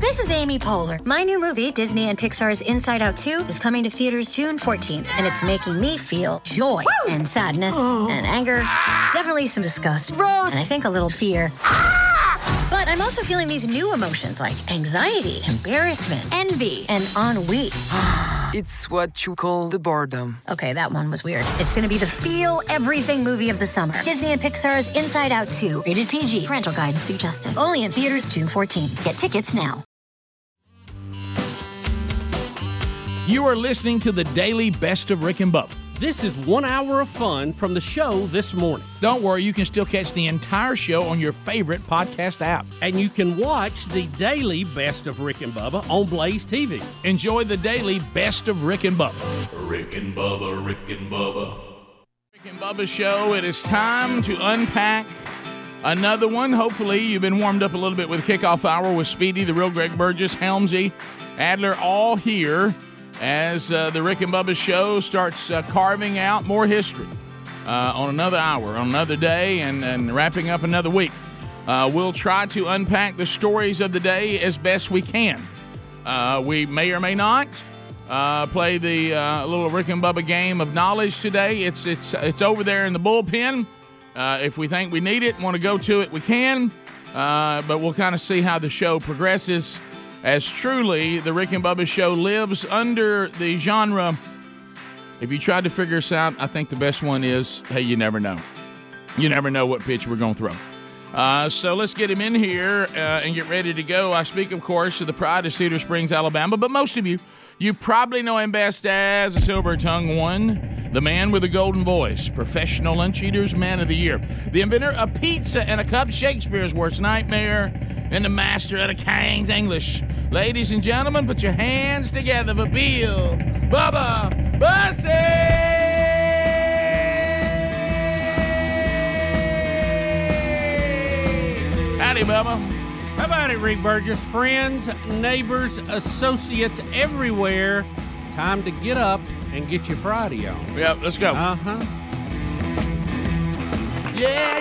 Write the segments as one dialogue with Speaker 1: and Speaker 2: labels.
Speaker 1: This is Amy Poehler. My new movie, Disney and Pixar's Inside Out 2, is coming to theaters June 14th, and it's making me feel joy and sadness and anger, definitely some disgust, and I think a little fear. But I'm also feeling these new emotions like anxiety, embarrassment, envy, and ennui.
Speaker 2: It's what you call the boredom.
Speaker 1: Okay, that one was weird. It's going to be the feel everything movie of the summer. Disney and Pixar's Inside Out 2, rated PG. Parental guidance suggested. Only in theaters June 14th. Get tickets now.
Speaker 3: You are listening to the Daily Best of Rick and Bubba.
Speaker 4: This is 1 hour of fun from the show this morning.
Speaker 3: Don't worry, you can still catch the entire show on your favorite podcast app.
Speaker 4: And you can watch the Daily Best of Rick and Bubba on Blaze TV.
Speaker 3: Enjoy the Daily Best of Rick and Bubba.
Speaker 5: Rick and Bubba, Rick and Bubba.
Speaker 3: Rick and Bubba Show, it is time to unpack another one. Hopefully you've been warmed up a little bit with Kickoff Hour with Speedy, the real Greg Burgess, Helmsy, Adler, all here as the Rick and Bubba Show starts carving out more history on another hour, on another day, and wrapping up another week. We'll try to unpack the stories of the day as best we can. We may or may not play the little Rick and Bubba game of knowledge today. It's over there in the bullpen. If we think we need it, want to go to it, we can. But we'll kind of see how the show progresses, as truly the Rick and Bubba Show lives under the genre. If you tried to figure us out, I think the best one is, hey, you never know. You never know what pitch we're going to throw. So let's get him in here and get ready to go. I speak, of course, of the pride of Cedar Springs, Alabama, but most of you probably know him best as the Silver-Tongued One, the man with the golden voice, professional lunch eaters, man of the year, the inventor of pizza and a cup, Shakespeare's worst nightmare, and the master of the King's English. Ladies and gentlemen, put your hands together for Bill Bubba Bussey! Howdy, Bubba.
Speaker 4: How about it, Rick Burgess? Friends, neighbors, associates everywhere. Time to get up and get your Friday on.
Speaker 3: Yep, let's go.
Speaker 4: Uh-huh.
Speaker 3: Yeah.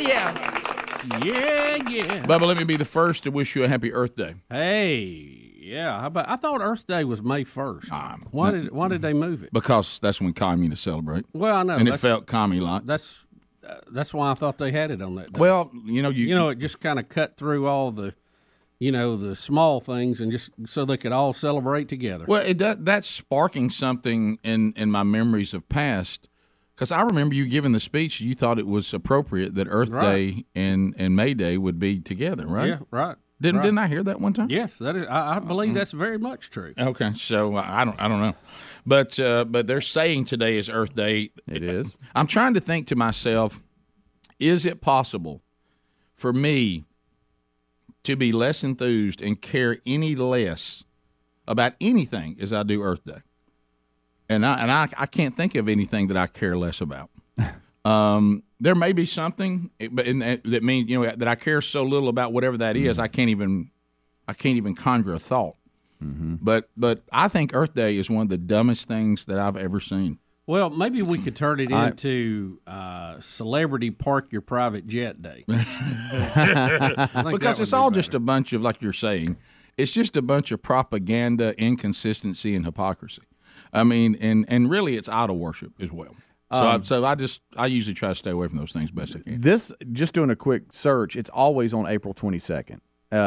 Speaker 3: Bubba, let me be the first to wish you a happy Earth Day.
Speaker 4: Hey, yeah. How about? I thought Earth Day was May 1st. Why did they move it?
Speaker 3: Because that's when communists celebrate.
Speaker 4: Well, I know.
Speaker 3: And it felt commie-like.
Speaker 4: That's why I thought they had it on that day.
Speaker 3: Well,
Speaker 4: it just kind of cut through all the, the small things and just so they could all celebrate together.
Speaker 3: Well, that's sparking something in my memories of past. Because I remember you giving the speech, you thought it was appropriate that Earth Day and May Day would be together, right?
Speaker 4: Yeah, right.
Speaker 3: Didn't I hear that one time?
Speaker 4: Yes, that is. I believe that's very much true.
Speaker 3: Okay, so I don't know, but they're saying today is Earth Day.
Speaker 6: It is.
Speaker 3: I'm trying to think to myself, is it possible for me to be less enthused and care any less about anything as I do Earth Day? And I can't think of anything that I care less about. There may be something, but that means that I care so little about whatever that is, I can't even conjure a thought. Mm-hmm. But I think Earth Day is one of the dumbest things that I've ever seen.
Speaker 4: Well, maybe we could turn it into Celebrity Park Your Private Jet Day.
Speaker 3: Because it's all just a bunch of, like you're saying, it's just a bunch of propaganda, inconsistency, and hypocrisy. I mean, and really, it's idol worship as well. So I usually try to stay away from those things best I can.
Speaker 6: This, just doing a quick search, it's always on April 22nd.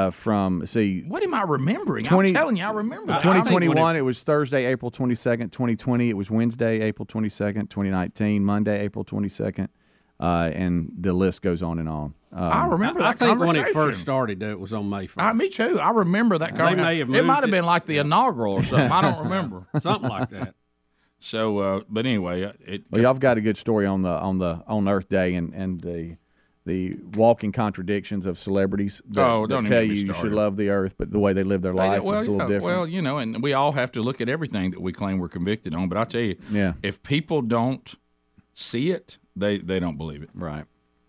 Speaker 3: What am I remembering? I'm telling you, I remember.
Speaker 6: 2021, it was Thursday, April 22nd. 2020, it was Wednesday, April 22nd. 2019, Monday, April 22nd. And the list goes on and on.
Speaker 3: I remember that
Speaker 4: I think when it first started, it was on May 1st.
Speaker 3: Me too. I remember that conversation. It might have been like the inaugural or something. I don't remember.
Speaker 4: Something like that.
Speaker 3: So, but anyway,
Speaker 6: y'all got a good story on Earth Day and the walking contradictions of celebrities that tell you should love the earth, but the way they live their life is a little different.
Speaker 3: Well, and we all have to look at everything that we claim we're convicted on. But I'll tell you, if people don't see it, they don't believe it.
Speaker 6: Right.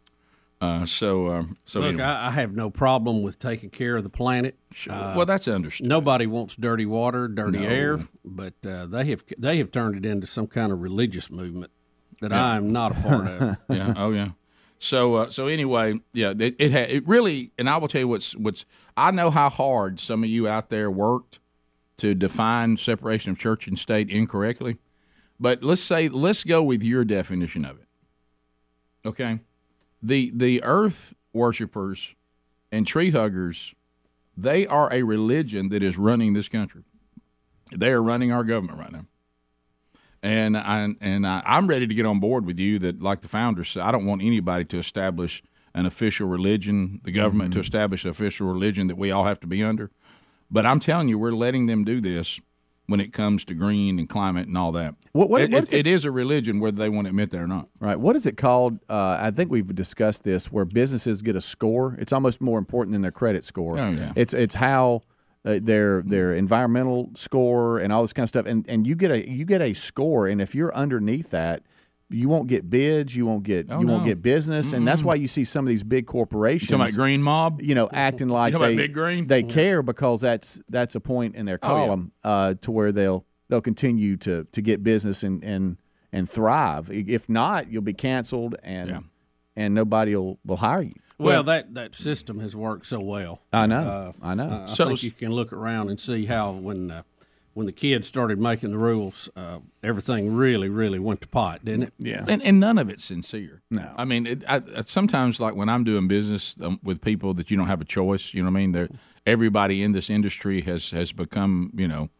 Speaker 3: So
Speaker 4: look, I have no problem with taking care of the planet.
Speaker 3: Sure. Well, that's understood.
Speaker 4: Nobody wants dirty water, dirty air, but they have turned it into some kind of religious movement that I am not a part of.
Speaker 3: Yeah. Oh, yeah. So anyway, yeah, it really, and I will tell you what's. I know how hard some of you out there worked to define separation of church and state incorrectly, but let's go with your definition of it. Okay, the earth worshipers and tree huggers, they are a religion that is running this country. They are running our government right now. And I'm ready to get on board with you that, like the founders said, I don't want anybody to establish an official religion, the government to establish an official religion that we all have to be under. But I'm telling you, we're letting them do this when it comes to green and climate and all that. It is a religion, whether they want to admit that or not.
Speaker 6: Right. What is it called? I think we've discussed this, where businesses get a score. It's almost more important than their credit score.
Speaker 3: Oh, yeah.
Speaker 6: It's how their environmental score and all this kind of stuff, and you get a score, and if you're underneath that, you won't get bids, you won't get business, and that's why you see some of these big corporations.
Speaker 3: You talking about Green Mob?
Speaker 6: Acting like
Speaker 3: Big Green?
Speaker 6: They care because that's a point in their column to where they'll continue to get business and thrive. If not, you'll be canceled and nobody will hire you.
Speaker 4: Well, that system has worked so well.
Speaker 6: I know. I
Speaker 4: think you can look around and see how when the kids started making the rules, everything really, really went to pot, didn't it?
Speaker 3: Yeah. And none of it's sincere.
Speaker 6: No.
Speaker 3: I mean, sometimes, like when I'm doing business with people that you don't have a choice, you know what I mean? Everybody in this industry has become,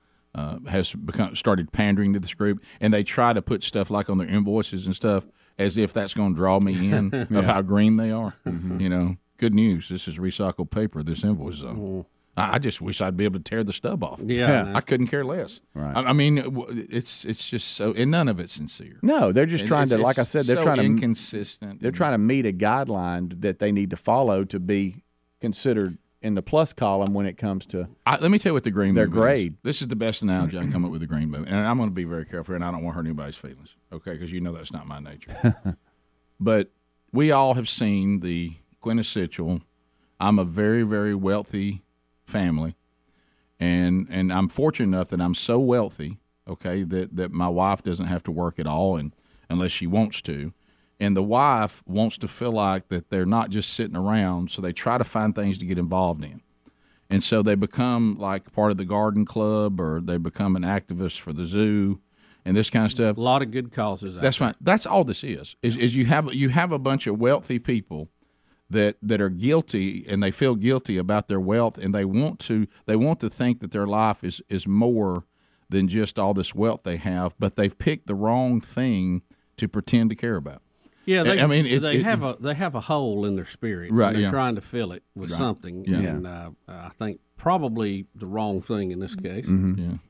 Speaker 3: started pandering to this group, and they try to put stuff like on their invoices and stuff as if that's going to draw me in of how green they are. Mm-hmm. Good news. This is recycled paper, this invoice is on. Mm-hmm. I just wish I'd be able to tear the stub off.
Speaker 4: Yeah.
Speaker 3: I couldn't care less.
Speaker 6: Right.
Speaker 3: I mean, it's just so, and none of it's sincere.
Speaker 6: No, they're just trying to, like I said, they're trying to
Speaker 3: inconsistent.
Speaker 6: They're trying to meet a guideline that they need to follow to be considered in the plus column when it comes to.
Speaker 3: Let me tell you what the green movement
Speaker 6: grade.
Speaker 3: is. This is the best analogy I can come up with the green movement, and I'm going to be very careful, and I don't want to hurt anybody's feelings, okay? Because that's not my nature. But we all have seen the quintessential. I'm a very, very wealthy family. And I'm fortunate enough that I'm so wealthy, okay, that my wife doesn't have to work at all, and unless she wants to. And the wife wants to feel like that they're not just sitting around, so they try to find things to get involved in. And so they become like part of the garden club, or they become an activist for the zoo and this kind of stuff.
Speaker 4: A lot of good causes.
Speaker 3: That's right. That's all this is you have a bunch of wealthy people that are guilty, and they feel guilty about their wealth, and they want to think that their life is more than just all this wealth they have, but they've picked the wrong thing to pretend to care about.
Speaker 4: Yeah, they have a hole in their spirit,
Speaker 3: right?
Speaker 4: And they're trying to fill it with something, and I think probably the wrong thing in this case.
Speaker 3: Mm-hmm. Yeah.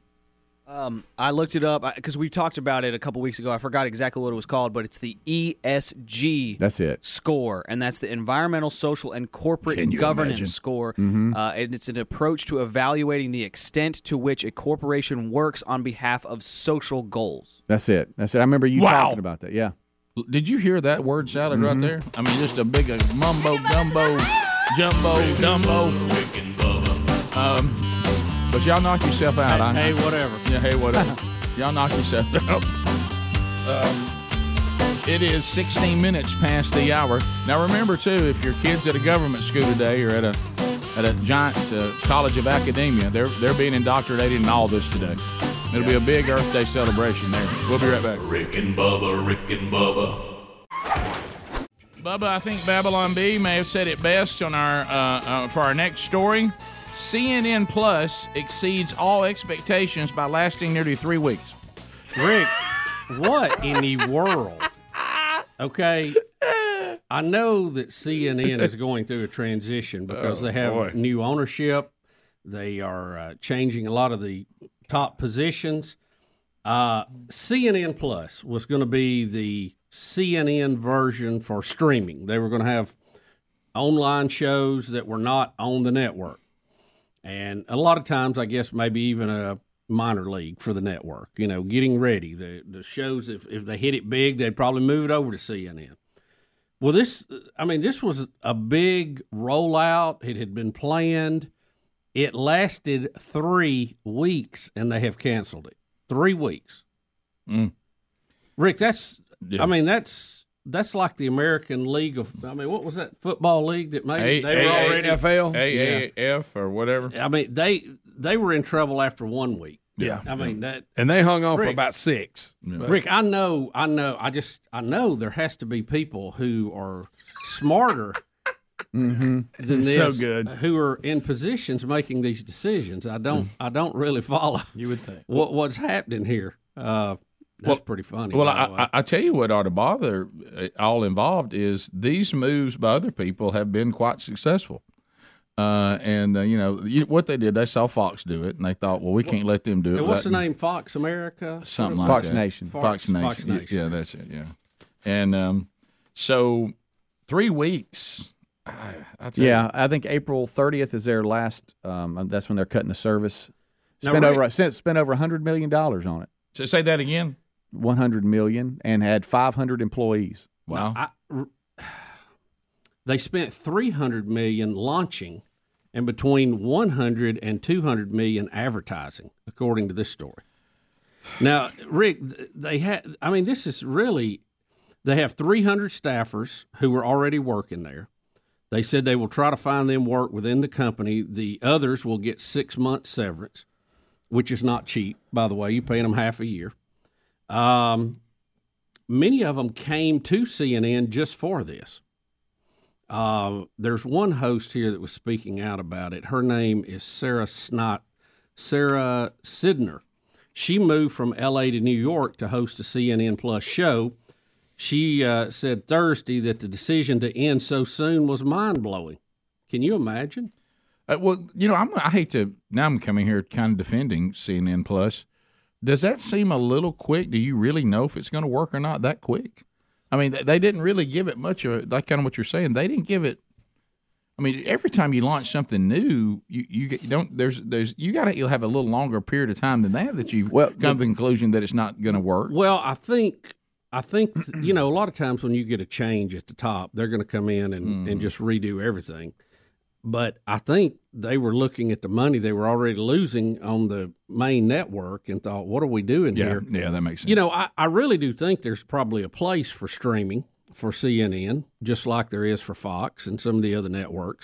Speaker 7: I looked it up because we talked about it a couple weeks ago. I forgot exactly what it was called, but it's the ESG score, and that's the Environmental, Social, and Corporate Governance score.
Speaker 6: Mm-hmm.
Speaker 7: And it's an approach to evaluating the extent to which a corporation works on behalf of social goals.
Speaker 6: That's it. I remember you talking about that. Yeah.
Speaker 3: Did you hear that word salad right there? I mean, just a big mumbo, gumbo, jumbo, dumbo. But y'all knock yourself out.
Speaker 4: Hey, whatever.
Speaker 3: Yeah, hey, whatever. Y'all knock yourself out. It is 16 minutes past the hour. Now, remember, too, if your kid's at a government school today or at a giant college of academia, they're being indoctrinated in all this today. It'll be a big Earth Day celebration there. We'll be right back.
Speaker 5: Rick and Bubba, Rick and Bubba.
Speaker 3: Bubba, I think Babylon B may have said it best on our for our next story. CNN Plus exceeds all expectations by lasting nearly 3 weeks.
Speaker 4: Rick, what in the world? Okay, I know that CNN is going through a transition because they have new ownership. They are changing a lot of the top positions. CNN Plus was going to be the CNN version for streaming. They were going to have online shows that were not on the network. And a lot of times, I guess, maybe even a minor league for the network, getting ready. The shows, if they hit it big, they'd probably move it over to CNN. Well, this was a big rollout. It had been planned. It lasted 3 weeks, and they have canceled it. 3 weeks.
Speaker 3: Mm.
Speaker 4: Rick, that's that's like the American League of. I mean, what was that football league that made they were already
Speaker 8: NFL,
Speaker 3: AAF or whatever?
Speaker 4: I mean, they were in trouble after 1 week.
Speaker 8: Yeah,
Speaker 4: I mean that,
Speaker 8: and they hung on for about 6.
Speaker 4: Rick, I know. I know there has to be people who are smarter than this,
Speaker 6: so good,
Speaker 4: who are in positions making these decisions. I don't really follow.
Speaker 8: You would think
Speaker 4: what's happening here. That's pretty funny.
Speaker 3: Well, I tell you what ought to bother all involved is these moves by other people have been quite successful. What they did, they saw Fox do it, and they thought, well, we can't let them do it.
Speaker 4: What's the name? Fox America?
Speaker 3: Something like
Speaker 6: Fox
Speaker 3: that.
Speaker 6: Nation.
Speaker 4: Fox Nation.
Speaker 3: Yeah, that's it, yeah. And so 3 weeks. I
Speaker 6: think April 30th is their last. That's when they're cutting the service. Spent over $100 million on it.
Speaker 3: So say that again.
Speaker 6: $100 million and had 500 employees.
Speaker 3: Wow.
Speaker 4: They spent $300 million launching, and between $100 and $200 million advertising, according to this story. Now, Rick, they have 300 staffers who are already working there. They said they will try to find them work within the company. The others will get 6 months severance, which is not cheap, by the way. You're paying them half a year. Many of them came to CNN just for this. There's one host here that was speaking out about it. Her name is Sarah Sidner. She moved from L.A. to New York to host a CNN Plus show. She said Thursday that the decision to end so soon was mind-blowing. Can you imagine?
Speaker 3: I hate to – now I'm coming here kind of defending CNN Plus. Does that seem a little quick? Do you really know if it's going to work or not that quick? I mean, they didn't really give it much of like kind of what you're saying. They didn't give it. I mean, every time you launch something new, you got to have a little longer period of time than that you've come to the conclusion that it's not going to work.
Speaker 4: Well, I think a lot of times when you get a change at the top, they're going to come in and just redo everything. But I think they were looking at the money they were already losing on the main network and thought, what are we doing here?
Speaker 3: Yeah, that makes sense.
Speaker 4: I really do think there's probably a place for streaming for CNN, just like there is for Fox and some of the other networks.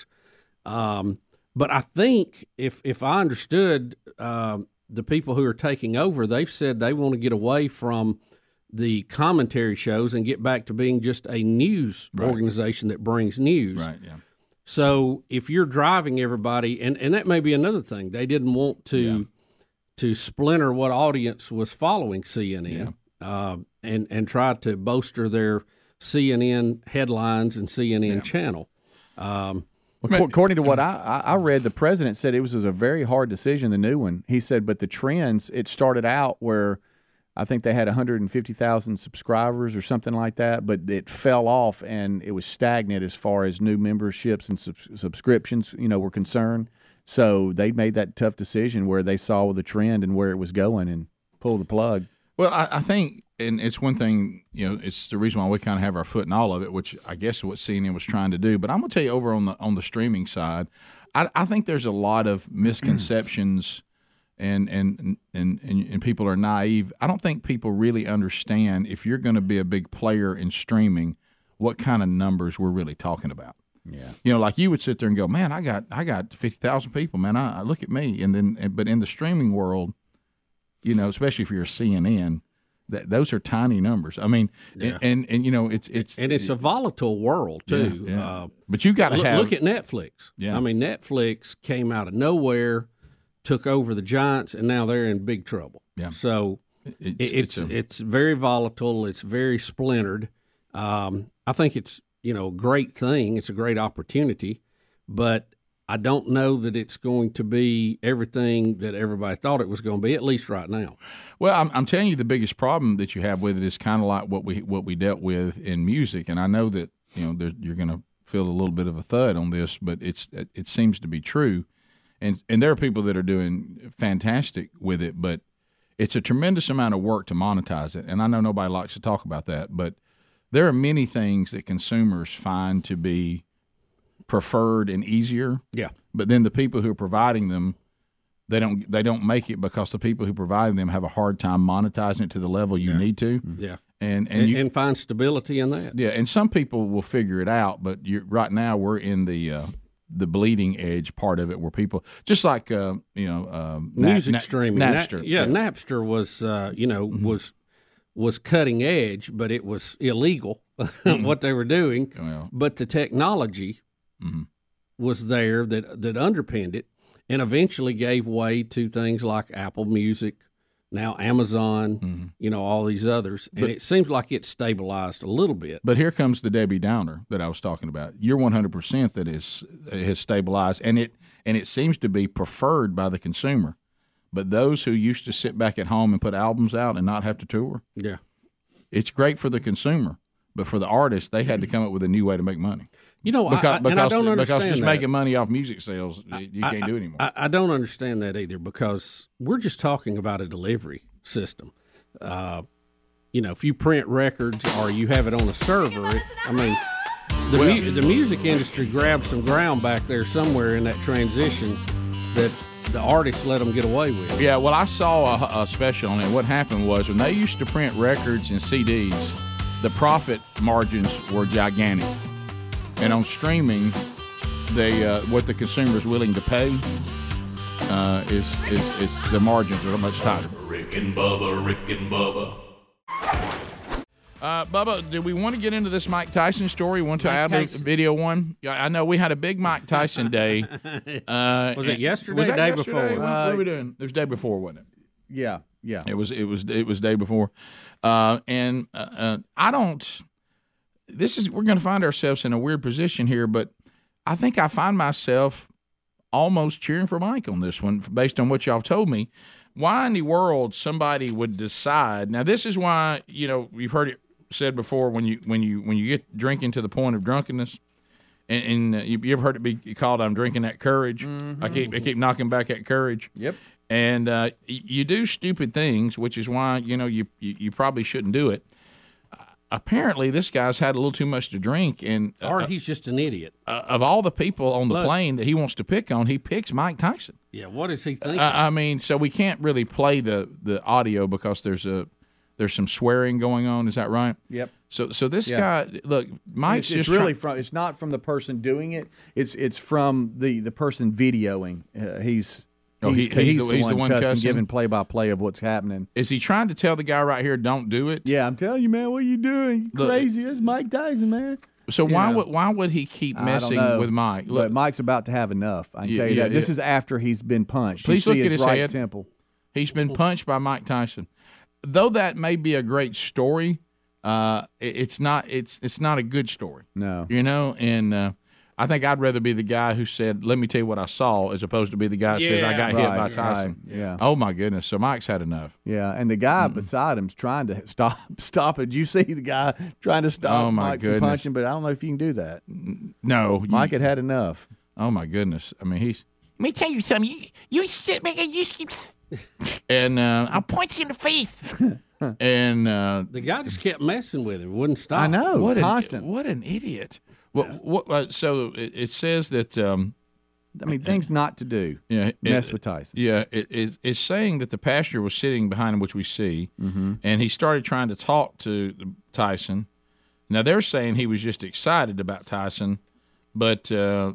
Speaker 4: But I think if I understood the people who are taking over, they've said they want to get away from the commentary shows and get back to being just a news organization that brings news.
Speaker 3: Right, yeah.
Speaker 4: So if you're driving everybody, and that may be another thing, they didn't want to splinter what audience was following CNN and try to bolster their CNN headlines and CNN channel.
Speaker 6: According to what I read, the president said it was a very hard decision, the new one. He said, but the trends, it started out where I think they had 150,000 subscribers or something like that, but it fell off and it was stagnant as far as new memberships and subscriptions, were concerned. So they made that tough decision where they saw the trend and where it was going and pulled the plug.
Speaker 3: Well, I think, and it's one thing, it's the reason why we kind of have our foot in all of it, which I guess is what CNN was trying to do. But I'm going to tell you over on the streaming side, I think there's a lot of misconceptions. And people are naive. I don't think people really understand if you're going to be a big player in streaming, what kind of numbers we're really talking about. Yeah, like you would sit there and go, man, I got 50,000 people, man. I look at me, but in the streaming world, especially if you're a CNN, those are tiny numbers. I mean, and it's
Speaker 4: a volatile world too.
Speaker 3: Yeah. But you got to
Speaker 4: look at Netflix. Yeah, I mean, Netflix came out of nowhere, took over the giants, and now they're in big trouble. Yeah. So it's very volatile. It's very splintered. I think it's a great thing. It's a great opportunity, but I don't know that it's going to be everything that everybody thought it was going to be, at least right now.
Speaker 3: Well, I'm telling you, the biggest problem that you have with it is kind of like what we dealt with in music, and I know that you're going to feel a little bit of a thud on this, but it seems to be true. And there are people that are doing fantastic with it, but it's a tremendous amount of work to monetize it. And I know nobody likes to talk about that, but there are many things that consumers find to be preferred and easier.
Speaker 4: Yeah.
Speaker 3: But then the people who are providing them, they don't make it because the people who provide them have a hard time monetizing it to the level you need to.
Speaker 4: Yeah. and find stability in that.
Speaker 3: Yeah, and some people will figure it out, but right now we're in the bleeding edge part of it, where people just like
Speaker 4: music streaming,
Speaker 3: Napster.
Speaker 4: Napster was was cutting edge, but it was illegal what they were doing.
Speaker 3: Well.
Speaker 4: But the technology was there that underpinned it, and eventually gave way to things like Apple Music, now Amazon, all these others. And it seems like it's stabilized a little bit.
Speaker 3: But here comes the Debbie Downer that I was talking about. You're 100% that has stabilized, and it seems to be preferred by the consumer. But those who used to sit back at home and put albums out and not have to tour, it's great for the consumer. But for the artist, they had to come up with a new way to make money.
Speaker 4: I don't understand
Speaker 3: because just
Speaker 4: that.
Speaker 3: Making money off music sales, you can't do it anymore.
Speaker 4: I don't understand that either, because we're just talking about a delivery system. If you print records or you have it on a server, the music industry grabbed some ground back there somewhere in that transition that the artists let them get away with.
Speaker 3: Yeah, well, I saw a special on it. What happened was when they used to print records and CDs, the profit margins were gigantic. And on streaming, what the consumer is willing to pay is the margins are much tighter.
Speaker 5: Rick and Bubba.
Speaker 3: Bubba, do we want to get into this Mike Tyson story? Want to add video one? I know we had a big Mike Tyson day.
Speaker 4: Was it yesterday?
Speaker 3: Was that
Speaker 4: day
Speaker 3: yesterday?
Speaker 4: before?
Speaker 3: What are we doing? It was day before, wasn't it?
Speaker 6: Yeah.
Speaker 3: It was day before, and I don't. We're going to find ourselves in a weird position here, but I think I find myself almost cheering for Mike on this one based on what y'all told me. Why in the world somebody would decide? Now, this is why you've heard it said before when you get drinking to the point of drunkenness, and you ever heard it be called "I'm drinking that courage." Mm-hmm. I keep knocking back that courage.
Speaker 6: Yep.
Speaker 3: And you do stupid things, which is why you probably shouldn't do it. Apparently, this guy's had a little too much to drink,
Speaker 4: or he's just an idiot.
Speaker 3: Of all the people on the plane that he wants to pick on, he picks Mike Tyson.
Speaker 4: Yeah, what is he thinking?
Speaker 3: So we can't really play the audio because there's some swearing going on. Is that right?
Speaker 6: Yep.
Speaker 3: So this guy, look, Mike's
Speaker 6: it's really it's not from the person doing it. It's from the person videoing. He's the one cussing, giving play-by-play of what's happening.
Speaker 3: Is he trying to tell the guy right here, don't do it?
Speaker 6: Yeah, I'm telling you, man, what are you doing? You're crazy. It's Mike Tyson, man.
Speaker 3: So why would he keep messing with Mike?
Speaker 6: Look, but Mike's about to have enough. I can tell you that. This is after he's been punched.
Speaker 3: Please look at his
Speaker 6: right
Speaker 3: head.
Speaker 6: temple.
Speaker 3: He's been punched by Mike Tyson. Though that may be a great story, it's not a good story.
Speaker 6: No.
Speaker 3: And I think I'd rather be the guy who said, "Let me tell you what I saw," as opposed to be the guy who says, "I got hit by Tyson."
Speaker 6: Right, yeah.
Speaker 3: Oh my goodness. So Mike's had enough.
Speaker 6: Yeah, and the guy beside him's trying to stop it. Did you see the guy trying to stop Mike from punching? But I don't know if you can do that.
Speaker 3: No,
Speaker 6: Mike had enough.
Speaker 3: Oh my goodness. I mean, he's.
Speaker 9: Let me tell you something. You sit back and you keep.
Speaker 3: And
Speaker 9: I'll point you in the face.
Speaker 3: And
Speaker 4: the guy just kept messing with him. Wouldn't stop.
Speaker 6: I know.
Speaker 3: What
Speaker 6: an
Speaker 3: idiot. So it says that
Speaker 6: things not to do.
Speaker 3: Yeah,
Speaker 6: mess with Tyson.
Speaker 3: Yeah, it's saying that the pastor was sitting behind him, which we see, and he started trying to talk to Tyson. Now they're saying he was just excited about Tyson, but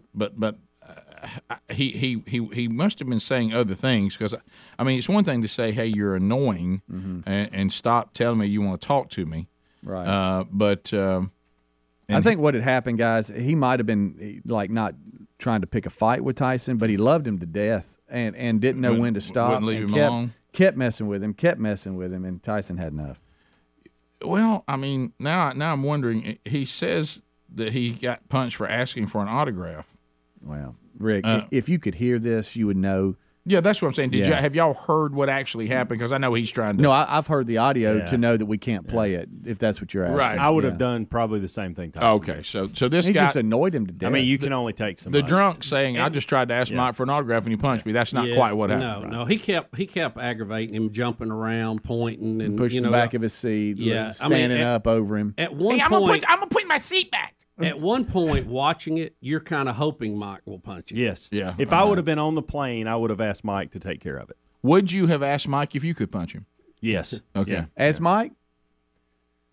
Speaker 3: he must have been saying other things, because it's one thing to say, "Hey, you're annoying," and stop telling me you want to talk to me,
Speaker 6: right?
Speaker 3: But.
Speaker 6: I think what had happened, guys, he might have been not trying to pick a fight with Tyson, but he loved him to death and didn't know when to stop.
Speaker 3: Wouldn't leave him alone.
Speaker 6: Kept messing with him, and Tyson had enough.
Speaker 3: Well, now I'm wondering. He says that he got punched for asking for an autograph.
Speaker 6: Well, Rick, if you could hear this, you would know.
Speaker 3: Yeah, that's what I'm saying. Have y'all heard what actually happened? Because I know he's trying to.
Speaker 6: No, I've heard the audio to know that we can't play it, if that's what you're asking.
Speaker 3: Right.
Speaker 10: I would have done probably the same thing. Tyson
Speaker 3: okay, so this
Speaker 6: he
Speaker 3: guy
Speaker 6: just annoyed him to death.
Speaker 10: You can only take so much.
Speaker 3: The drunk saying, "I just tried to ask Mike for an autograph and he punched me." That's not quite what happened.
Speaker 4: No, he kept aggravating him, jumping around, pointing, and
Speaker 6: pushing the back of his seat.
Speaker 4: Yeah,
Speaker 6: standing up over him.
Speaker 4: At one
Speaker 9: I'm
Speaker 4: point,
Speaker 9: gonna put my seat back.
Speaker 4: At one point, watching it, you're kind of hoping Mike will punch him.
Speaker 10: Yes.
Speaker 3: Yeah.
Speaker 10: If I would have been on the plane, I would have asked Mike to take care of it.
Speaker 3: Would you have asked Mike if you could punch him?
Speaker 10: Yes.
Speaker 3: Okay.
Speaker 10: Yeah.
Speaker 6: As Mike?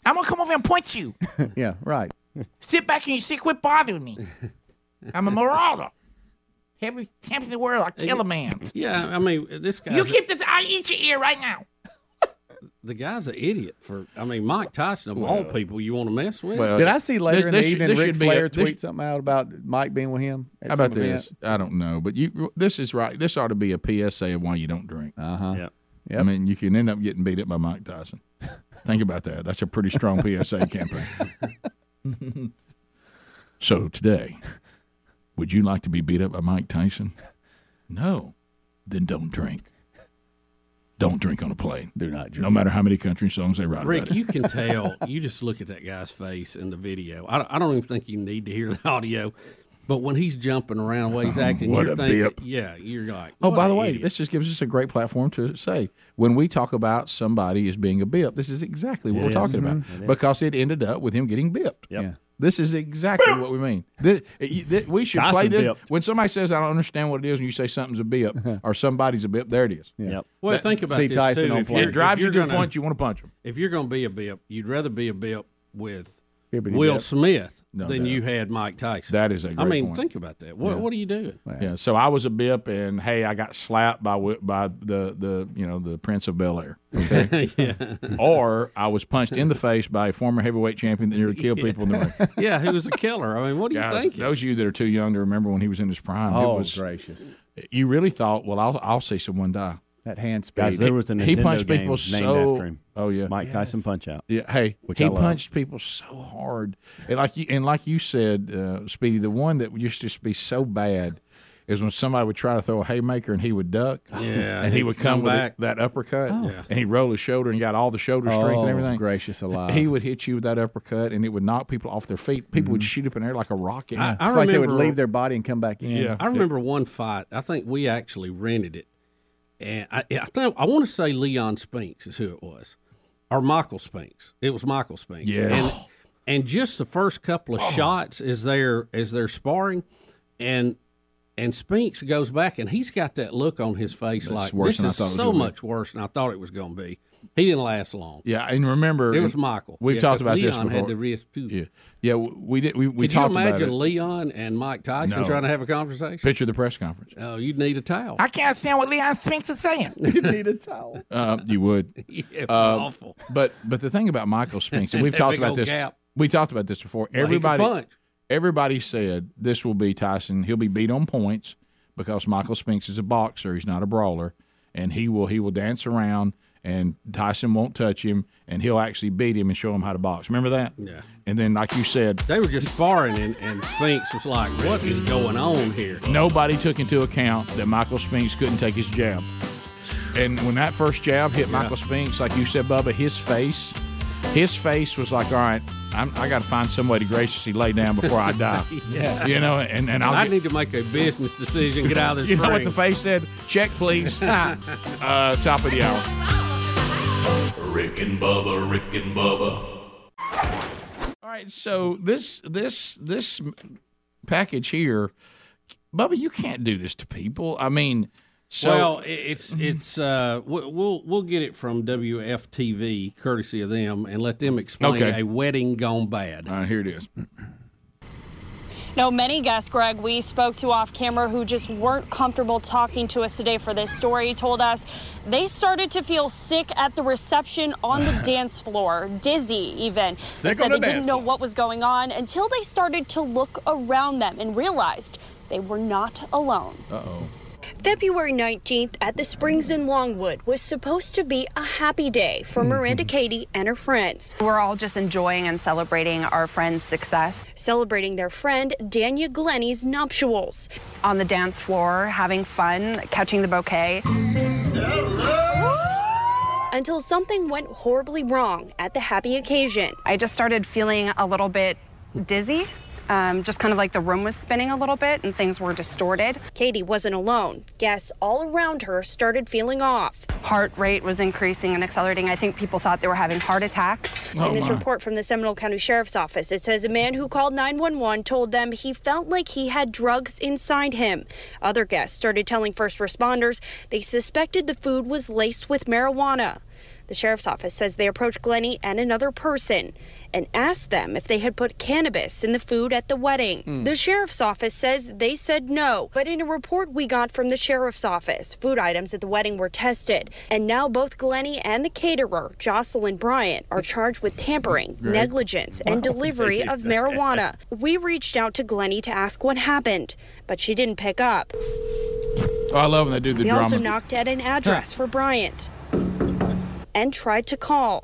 Speaker 9: I'm gonna come over and point you.
Speaker 6: Yeah, right.
Speaker 9: Sit back and you see, quit bothering me. I'm a marauder. Every champion in the world, I kill a man.
Speaker 4: Yeah, I mean, this guy.
Speaker 9: You keep this. I eat your ear right now.
Speaker 4: The guy's an idiot. Mike Tyson, of all people, you want to mess with.
Speaker 6: Well, did I see later in the evening Ric Flair tweet something out about Mike being with him?
Speaker 3: How about this? I don't know, but this is right. This ought to be a PSA of why you don't drink.
Speaker 6: Yep.
Speaker 3: I mean, you can end up getting beat up by Mike Tyson. Think about that. That's a pretty strong PSA campaign. So today, would you like to be beat up by Mike Tyson? No. Then don't drink. Don't drink on a plane.
Speaker 6: Do not drink.
Speaker 3: No matter how many country songs they write
Speaker 4: Rick,
Speaker 3: about it.
Speaker 4: you can tell. You just look at that guy's face in the video. I don't even think you need to hear the audio. But when he's jumping around, the way he's acting,
Speaker 3: What
Speaker 4: you're
Speaker 3: a
Speaker 4: thinking,
Speaker 3: bip.
Speaker 4: yeah, you're like,
Speaker 3: Oh,
Speaker 4: what
Speaker 3: by the
Speaker 4: an
Speaker 3: way,
Speaker 4: idiot.
Speaker 3: this just gives us a great platform to say when we talk about somebody as being a bip, this is exactly what we're talking about because it ended up with him getting bipped.
Speaker 10: Yep.
Speaker 6: Yeah.
Speaker 3: This is exactly what we mean. We should
Speaker 10: Tyson
Speaker 3: play this.
Speaker 10: bipped.
Speaker 3: When somebody says, I don't understand what it is, and you say something's a bip or somebody's a bip, there it is.
Speaker 10: Yep.
Speaker 4: Well, think about
Speaker 6: see
Speaker 4: this,
Speaker 6: Tyson
Speaker 4: too.
Speaker 6: on
Speaker 4: If
Speaker 6: plane.
Speaker 4: you're-
Speaker 3: It drives
Speaker 4: if
Speaker 3: you to
Speaker 4: you're
Speaker 3: the
Speaker 4: gonna-
Speaker 3: point you want to punch them.
Speaker 4: If you're going to be a bip, you'd rather be a bip with
Speaker 6: Bippity
Speaker 4: Will
Speaker 6: bip.
Speaker 4: Smith
Speaker 3: No
Speaker 4: than
Speaker 3: doubt.
Speaker 4: you had Mike Tyson.
Speaker 3: That is a great
Speaker 4: I mean,
Speaker 3: point.
Speaker 4: think about that. What are you doing?
Speaker 3: Yeah, so I was a bip, and hey, I got slapped by the Prince of Bel Air, okay?
Speaker 4: Yeah.
Speaker 3: Or I was punched in the face by a former heavyweight champion that nearly killed people in the ring.
Speaker 4: Yeah, he was a killer. I mean, what do you
Speaker 3: Guys,
Speaker 4: think?
Speaker 3: those of you that are too young to remember when he was in his prime,
Speaker 6: Oh,
Speaker 3: it was
Speaker 6: gracious.
Speaker 3: you really thought, well, I'll see someone die.
Speaker 6: That hand speed.
Speaker 10: Guys, there was a Nintendo
Speaker 3: He punched
Speaker 10: game
Speaker 3: people
Speaker 10: named
Speaker 3: so.
Speaker 10: after him.
Speaker 3: Oh yeah,
Speaker 10: Mike Tyson Punch Out.
Speaker 3: Yeah, hey,
Speaker 10: Which
Speaker 3: he
Speaker 10: I love.
Speaker 3: punched people so hard, and like you said, Speedy, the one that used to just be so bad is when somebody would try to throw a haymaker and he would duck,
Speaker 4: Yeah,
Speaker 3: and he would come with
Speaker 4: back.
Speaker 3: that uppercut,
Speaker 4: Yeah.
Speaker 3: and he'd roll his shoulder and got all the shoulder strength and everything.
Speaker 6: Gracious alive.
Speaker 3: He would hit you with that uppercut, and it would knock people off their feet. People would shoot up in the air like a rocket.
Speaker 4: I
Speaker 6: It's like they would
Speaker 4: remember-
Speaker 6: leave their body and come back in.
Speaker 3: Yeah.
Speaker 4: I remember one fight. I think we actually rented it, and I want to say Leon Spinks is who it was, or Michael Spinks. It was Michael Spinks.
Speaker 3: Yes.
Speaker 4: And just the first couple of shots as they're sparring, and Spinks goes back and he's got that look on his face
Speaker 3: That's
Speaker 4: like
Speaker 3: worse
Speaker 4: this
Speaker 3: than I
Speaker 4: is
Speaker 3: thought it was
Speaker 4: so
Speaker 3: gonna be.
Speaker 4: much worse than I thought it was going to be. He didn't last long.
Speaker 3: Yeah, and remember,
Speaker 4: It was Michael.
Speaker 3: We've
Speaker 4: Yeah,
Speaker 3: talked
Speaker 4: 'cause
Speaker 3: about this
Speaker 4: Leon
Speaker 3: before.
Speaker 4: had the wrist too.
Speaker 3: Yeah, we did. We
Speaker 4: Could you
Speaker 3: talked about
Speaker 4: imagine
Speaker 3: it.
Speaker 4: Leon and Mike Tyson
Speaker 3: No.
Speaker 4: trying to have a conversation?
Speaker 3: Picture the press conference.
Speaker 4: Oh, you'd need a towel.
Speaker 9: I can't understand what Leon Spinks is saying.
Speaker 6: You need a towel.
Speaker 3: You would.
Speaker 4: Yeah, it was awful.
Speaker 3: But the thing about Michael Spinks, and we've
Speaker 4: That
Speaker 3: talked
Speaker 4: big
Speaker 3: about
Speaker 4: old
Speaker 3: this.
Speaker 4: gap.
Speaker 3: We talked about this before.
Speaker 4: Well, he could punch.
Speaker 3: Everybody said this will be Tyson. He'll be beat on points because Michael Spinks is a boxer. He's not a brawler, and he will dance around, and Tyson won't touch him, and he'll actually beat him and show him how to box. Remember that?
Speaker 4: Yeah.
Speaker 3: And then, like you said,
Speaker 4: They were just sparring, and Spinks was like, what is going on here?
Speaker 3: nobody took into account that Michael Spinks couldn't take his jab. And when that first jab hit Michael Spinks, like you said, Bubba, his face was like, all right, I got to find some way to graciously lay down before I die.
Speaker 4: Yeah.
Speaker 3: You know, and
Speaker 4: I need to make a business decision, get out of this
Speaker 3: You know what
Speaker 4: ring.
Speaker 3: the face said? Check, please. Top of the hour.
Speaker 5: Rick and Bubba, Rick and Bubba.
Speaker 3: All right, so this package here, Bubba, you can't do this to people. I mean, so
Speaker 4: well, we'll get it from WFTV, courtesy of them, and let them explain
Speaker 3: Okay.
Speaker 4: a wedding gone bad.
Speaker 3: All right, here it is.
Speaker 11: No, many guests, Greg, we spoke to off camera who just weren't comfortable talking to us today for this story told us they started to feel sick at the reception on the dance floor, dizzy even.
Speaker 8: Sick
Speaker 11: they
Speaker 8: on
Speaker 11: said
Speaker 8: the
Speaker 11: they
Speaker 8: dance
Speaker 11: didn't know
Speaker 8: floor.
Speaker 11: what was going on until they started to look around them and realized they were not alone.
Speaker 3: Uh-oh.
Speaker 11: February 19th at the Springs in Longwood was supposed to be a happy day for Miranda Katie and her friends.
Speaker 12: We're all just enjoying and celebrating our friend's success.
Speaker 11: Celebrating their friend Dania Glenny's nuptials.
Speaker 12: On the dance floor, having fun, catching the bouquet.
Speaker 11: Until something went horribly wrong at the happy occasion.
Speaker 12: I just started feeling a little bit dizzy. Just kind of like the room was spinning a little bit and things were distorted.
Speaker 11: Katie wasn't alone. Guests all around her started feeling off.
Speaker 12: Heart rate was increasing and accelerating. I think people thought they were having heart attacks.
Speaker 11: In this report from the Seminole County Sheriff's Office, it says a man who called 911 told them he felt like he had drugs inside him. Other guests started telling first responders they suspected the food was laced with marijuana. The sheriff's office says they approached Glennie and another person and asked them if they had put cannabis in the food at the wedding. The sheriff's office says they said no, but in a report we got from the sheriff's office, food items at the wedding were tested, and now both Glennie and the caterer, Jocelyn Bryant, are charged with tampering, negligence, and delivery of marijuana. We reached out to Glennie to ask what happened, but she didn't pick up.
Speaker 3: Oh, I love when they do the drama.
Speaker 11: We also knocked at an address for Bryant and tried to call.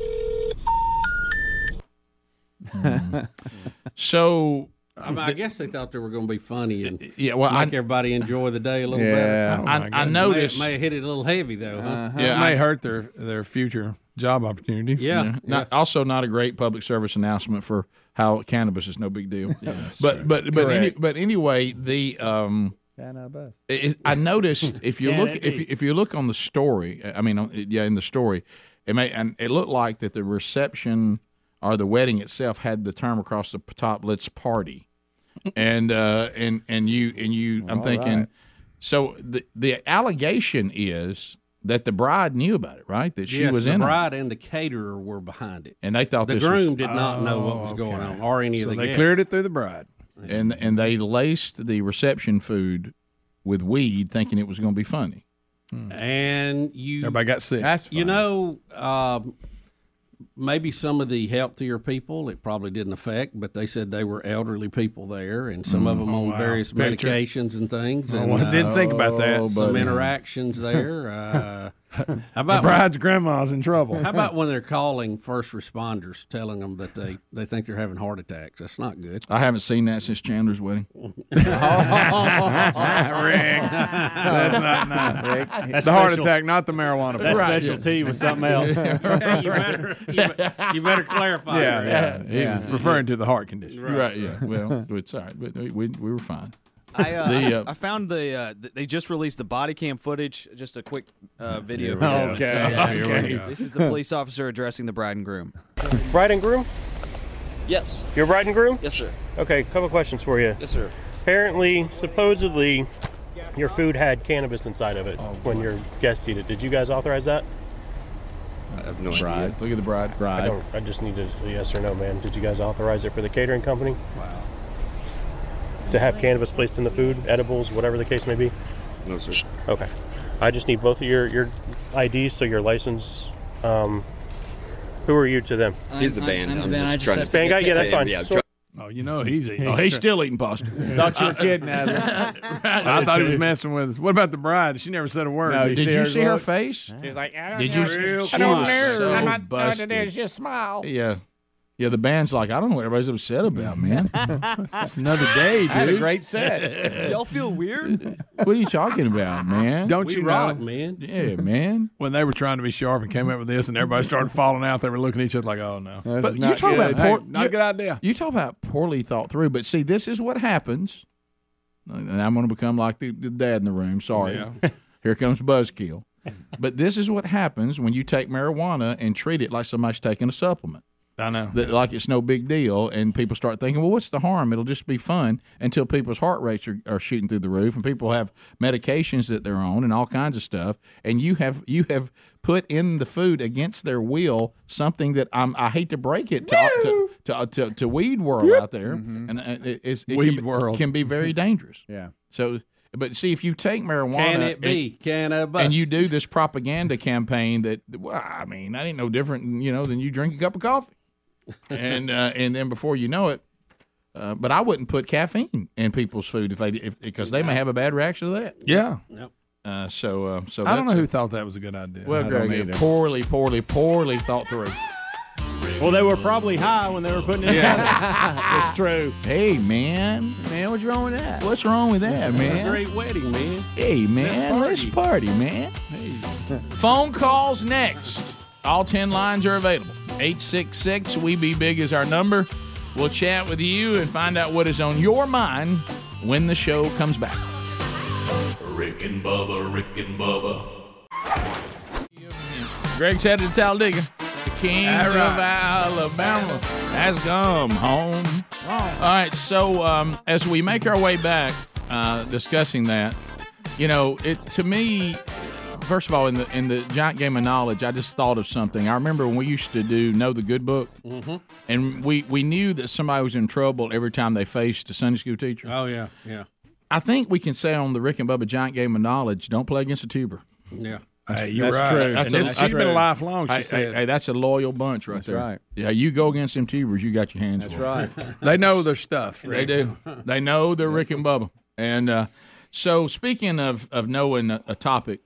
Speaker 3: So
Speaker 4: I guess they thought they were going to be funny and
Speaker 3: make
Speaker 4: everybody enjoy the day a little better.
Speaker 3: I noticed.
Speaker 4: May have hit it a little heavy though. Huh?
Speaker 8: This may hurt their future job opportunities.
Speaker 4: Yeah.
Speaker 3: Also, not a great public service announcement for how cannabis is no big deal. But anyway, the I noticed if you look on the story, in the story, it looked like that the reception or the wedding itself had the term across the top, "Let's party," and I'm thinking, right. So the allegation is that the bride knew about it, right? That she was in it.
Speaker 4: The bride and the caterer were behind it,
Speaker 3: and they thought
Speaker 4: the groom did not know what was going on, or any of the guests.
Speaker 8: They cleared it through the bride,
Speaker 3: and they laced the reception food with weed, thinking it was going to be funny.
Speaker 4: And
Speaker 8: everybody got sick.
Speaker 4: That's funny. Maybe some of the healthier people it probably didn't affect, but they said they were elderly people there, and some of them on various medications and things. And
Speaker 8: didn't think about that.
Speaker 4: Some interactions there.
Speaker 8: How about the bride's grandma's in trouble?
Speaker 4: How about when they're calling first responders, telling them that they think they're having heart attacks? That's not good.
Speaker 3: I haven't seen that since Chandler's wedding.
Speaker 8: Rick, that's not nice. Rick. That's the heart attack, not the marijuana.
Speaker 10: That specialty was something else.
Speaker 4: You better clarify.
Speaker 8: Yeah. He was referring to the heart condition.
Speaker 3: Right. Yeah. Well, it's all right. But we were fine.
Speaker 7: I found they just released the body cam footage. Just a quick video.
Speaker 8: Okay.
Speaker 7: This is the police officer addressing the bride and groom.
Speaker 13: Bride and groom?
Speaker 14: Yes.
Speaker 13: You're bride and groom?
Speaker 14: Yes, sir.
Speaker 13: Okay, couple questions for you.
Speaker 14: Yes, sir.
Speaker 13: Apparently, supposedly, your food had cannabis inside of it when your guests eat it. Did you guys authorize that?
Speaker 14: I have no idea.
Speaker 3: Look at the bride.
Speaker 13: I just need a yes or no, man. Did you guys authorize it for the catering company?
Speaker 14: Wow.
Speaker 13: To have cannabis placed in the food, edibles, whatever the case may be?
Speaker 14: No, sir.
Speaker 13: Okay. I just need both of your IDs, so your license. Who are you to them?
Speaker 14: He's the band. I'm just trying to.
Speaker 13: Band guy? Yeah, that's fine.
Speaker 14: Yeah,
Speaker 8: he's eating.
Speaker 3: Oh, he's still eating pasta.
Speaker 6: Thought you were kidding, Adler.
Speaker 8: I thought he was messing with us. What about the bride? She never said a word.
Speaker 6: No,
Speaker 3: did you see her face?
Speaker 9: She's like,
Speaker 3: Did you?
Speaker 9: I don't know.
Speaker 3: So
Speaker 9: I'm not
Speaker 3: busted.
Speaker 9: there's just smile.
Speaker 3: Yeah. Yeah, the band's like, I don't know what everybody's upset about, man. It's just another day, dude.
Speaker 6: I had a great set.
Speaker 7: Y'all feel weird?
Speaker 3: What are you talking about, man?
Speaker 8: Don't you know,
Speaker 4: man?
Speaker 3: Yeah, man.
Speaker 8: When they were trying to be sharp and came up with this, and everybody started falling out, they were looking at each other like, "Oh no!"
Speaker 3: But you talk about
Speaker 8: not a good idea.
Speaker 3: You talk about poorly thought through. But see, this is what happens, and I'm going to become like the dad in the room. Sorry, here comes Buzzkill. But this is what happens when you take marijuana and treat it like somebody's taking a supplement.
Speaker 8: I know.
Speaker 3: Like it's no big deal, and people start thinking, well, what's the harm? It'll just be fun until people's heart rates are shooting through the roof, and people have medications that they're on and all kinds of stuff, and you have put in the food against their will something that I hate to break it to weed world out there, and it can be very dangerous.
Speaker 6: Yeah.
Speaker 3: So. But see, if you take marijuana,
Speaker 4: can it be cannabis?
Speaker 3: And you do this propaganda campaign that, that ain't no different, than you drink a cup of coffee, and then before you know it, but I wouldn't put caffeine in people's food because they may have a bad reaction to that.
Speaker 8: Yeah.
Speaker 3: Yep. So
Speaker 8: I don't know who thought that was a good idea.
Speaker 3: Well, Greg, poorly thought through.
Speaker 10: Well, they were probably high when they were putting it together.
Speaker 6: It's true.
Speaker 3: Hey, man,
Speaker 6: what's wrong with that?
Speaker 3: What's wrong with that, man?
Speaker 4: Great wedding, man.
Speaker 3: Hey, man, let's party, man. Hey. Phone calls next. All 10 lines are available. 866 We Be Big is our number. We'll chat with you and find out what is on your mind when the show comes back.
Speaker 5: Rick and Bubba, Rick and Bubba.
Speaker 3: Greg's headed to Talladega. King of Alabama has come home. All right, so as we make our way back, discussing that, to me, first of all, in the giant game of knowledge, I just thought of something. I remember when we used to do Know the Good Book, and we knew that somebody was in trouble every time they faced a Sunday school teacher.
Speaker 4: Oh, yeah, yeah.
Speaker 3: I think we can say on the Rick and Bubba giant game of knowledge, don't play against a tuber.
Speaker 4: Yeah.
Speaker 8: Hey, you're
Speaker 3: that's
Speaker 8: right.
Speaker 3: True.
Speaker 8: She's been lifelong, she said.
Speaker 3: Hey, that's a loyal bunch right there.
Speaker 6: Right.
Speaker 3: Yeah, you go against them tubers, you got your hands full.
Speaker 6: That's right.
Speaker 8: They know their stuff.
Speaker 3: They do. They know they're Rick and Bubba. And so speaking of knowing a topic,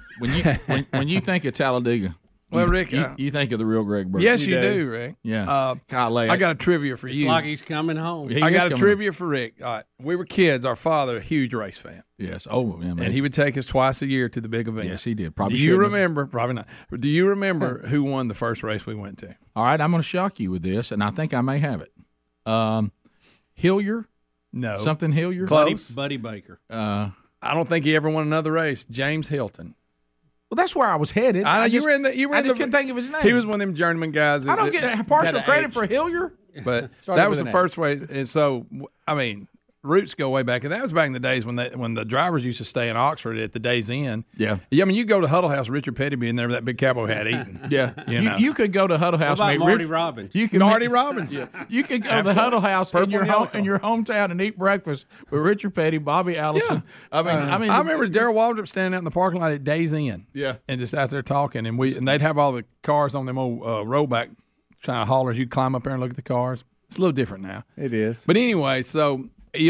Speaker 3: when you think of Talladega,
Speaker 8: well, Rick,
Speaker 3: you think of the real Greg Burgess.
Speaker 8: Yes, you do, Rick.
Speaker 3: Yeah.
Speaker 8: I got a trivia for you.
Speaker 4: It's like he's coming home.
Speaker 8: I got a trivia for Rick. All right. We were kids. Our father, a huge race fan.
Speaker 3: Yes. Oh, yeah, man.
Speaker 8: And he would take us twice a year to the big event.
Speaker 3: Yes, he did. Probably.
Speaker 8: Do you remember? Probably not. Do you remember who won the first race we went to?
Speaker 3: All right. I'm going to shock you with this, and I think I may have it. Hillier?
Speaker 8: No.
Speaker 3: Something Hillier?
Speaker 8: Close.
Speaker 4: Buddy Baker.
Speaker 8: I don't think he ever won another race. James Hilton.
Speaker 3: Well, that's where I was headed.
Speaker 8: I just
Speaker 3: couldn't think of his name.
Speaker 8: He was one of them journeyman guys.
Speaker 3: I don't get partial credit for Hillier.
Speaker 8: But that was the first way. And so, I mean, roots go way back. And that was back in the days when the drivers used to stay in Oxford at the Days Inn.
Speaker 3: Yeah.
Speaker 8: I mean, you go to Huddle House, Richard Petty being there with that big cowboy hat eating.
Speaker 3: Yeah.
Speaker 8: You
Speaker 3: could go to Huddle House.
Speaker 4: What about Marty Robbins?
Speaker 8: Marty Robbins.
Speaker 3: Yeah. You could go to the Huddle House in your hometown and eat breakfast with Richard Petty, Bobby Allison.
Speaker 8: Yeah. I remember Darrell Waldrop standing out in the parking lot at Days Inn.
Speaker 3: Yeah.
Speaker 8: And just out there talking. And they'd have all the cars on them old rollback kind of haulers. You'd climb up there and look at the cars. It's a little different now.
Speaker 6: It is.
Speaker 8: But anyway, so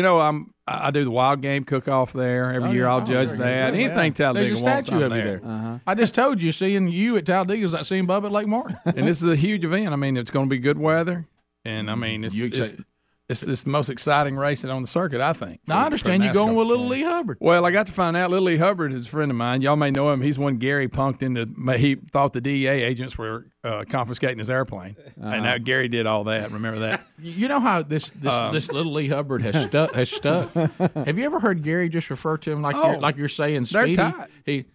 Speaker 8: I do the wild game cook-off there every year. I'll judge that. Anything Talladega
Speaker 3: There's a
Speaker 8: wants,
Speaker 3: statue
Speaker 8: I'm
Speaker 3: of you
Speaker 8: there.
Speaker 3: there. I just told you, seeing you at Talladega is like seeing Bubba at Lake Martin.
Speaker 8: And this is a huge event. I mean, it's going to be good weather, and I mean, it's the most exciting race on the circuit, I think.
Speaker 3: Now, I understand you going with Little Lee Hubbard.
Speaker 8: Well, I got to find out Little Lee Hubbard is a friend of mine. Y'all may know him. He's one Gary punked into. He thought the DEA agents were confiscating his airplane, and now Gary did all that. Remember that?
Speaker 3: You know how this Little Lee Hubbard has stuck. Have you ever heard Gary just refer to him like you're saying Speedy?
Speaker 8: They're tight.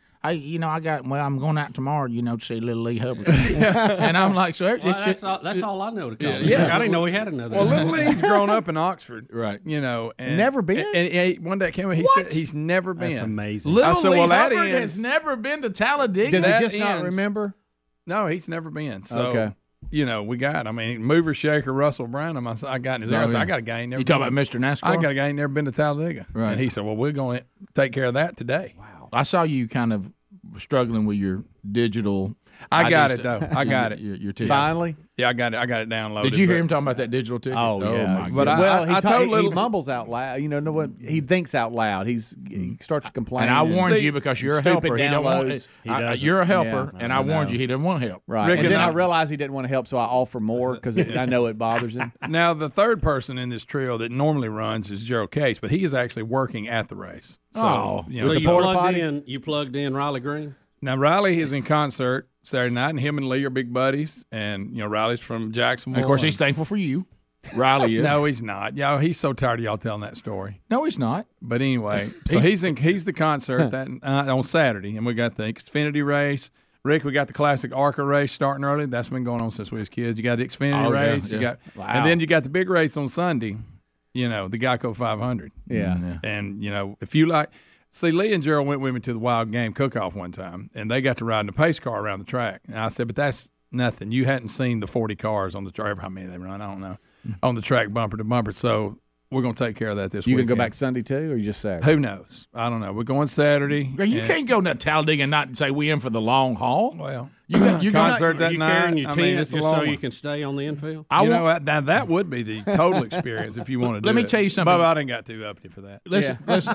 Speaker 3: I'm going out tomorrow, to see Little Lee Hubbard. And I'm like, so
Speaker 4: that's all I know to call him. Yeah, I didn't know he had another.
Speaker 8: Well, Little Lee's grown up in Oxford,
Speaker 3: right?
Speaker 8: And
Speaker 6: never been.
Speaker 8: And one day came out, he said he's never been.
Speaker 4: That's amazing.
Speaker 3: Little Lee Hubbard has never been to Talladega.
Speaker 6: Does he just not remember?
Speaker 8: No, he's never been. So,
Speaker 6: okay.
Speaker 8: We got. Mover shaker Russell Branham. I got in his ear. I said, I got a guy.
Speaker 3: You talking about Mr. NASCAR?
Speaker 8: I got a guy who never been to Talladega.
Speaker 3: Right.
Speaker 8: And he said, well, we're going to take care of that today.
Speaker 3: Wow. I saw you kind of struggling with your digital.
Speaker 8: I got it though. I got it.
Speaker 3: Your ticket.
Speaker 6: Finally.
Speaker 8: Yeah, I got it downloaded.
Speaker 3: Did you hear him talking about that digital ticket?
Speaker 6: Oh yeah.
Speaker 3: My
Speaker 6: but he mumbles out loud. Know what? He thinks out loud. He starts to complain.
Speaker 3: And I warned you because you're a helper. He don't want. You're a helper, and I warned you. He didn't want help.
Speaker 6: Right.
Speaker 8: Rick,
Speaker 6: and then I realized he didn't want to help, so I offer more because I know it bothers him.
Speaker 8: Now the third person in this trio that normally runs is Gerald Case, but he is actually working at the race. So,
Speaker 4: you plugged in Riley Green?
Speaker 8: Now Riley is in concert Saturday night, and him and Lee are big buddies. And Riley's from Jacksonville.
Speaker 3: And of course, he's thankful for you. Riley is.
Speaker 8: No, he's not. He's so tired of y'all telling that story.
Speaker 3: No, he's not.
Speaker 8: But anyway, so he's the concert that on Saturday, and we got the Xfinity race. Rick, we got the classic ARCA race starting early. That's been going on since we was kids. You got the Xfinity race.
Speaker 3: Yeah.
Speaker 8: And then you got the big race on Sunday. The Geico 500.
Speaker 6: Yeah.
Speaker 8: And if you like. See, Lee and Gerald went with me to the Wild Game Cook-Off one time, and they got to ride in a pace car around the track. And I said, but that's nothing. You hadn't seen the 40 cars on the track, how many they run, I don't know, on the track bumper to bumper. So we're going to take care of that this week.
Speaker 6: You can go back Sunday too, or you just Saturday?
Speaker 8: Who knows? I don't know. We're going Saturday.
Speaker 3: You can't go to Talladega and not say we in for the long haul.
Speaker 8: Well,
Speaker 3: you
Speaker 8: concert that
Speaker 4: you
Speaker 8: night.
Speaker 4: Carrying your tent
Speaker 8: it's
Speaker 4: just so you can stay on the infield.
Speaker 8: Now that would be the total experience if you want to do it.
Speaker 3: Let me tell you something.
Speaker 8: But I didn't got too uppity for that.
Speaker 3: Listen.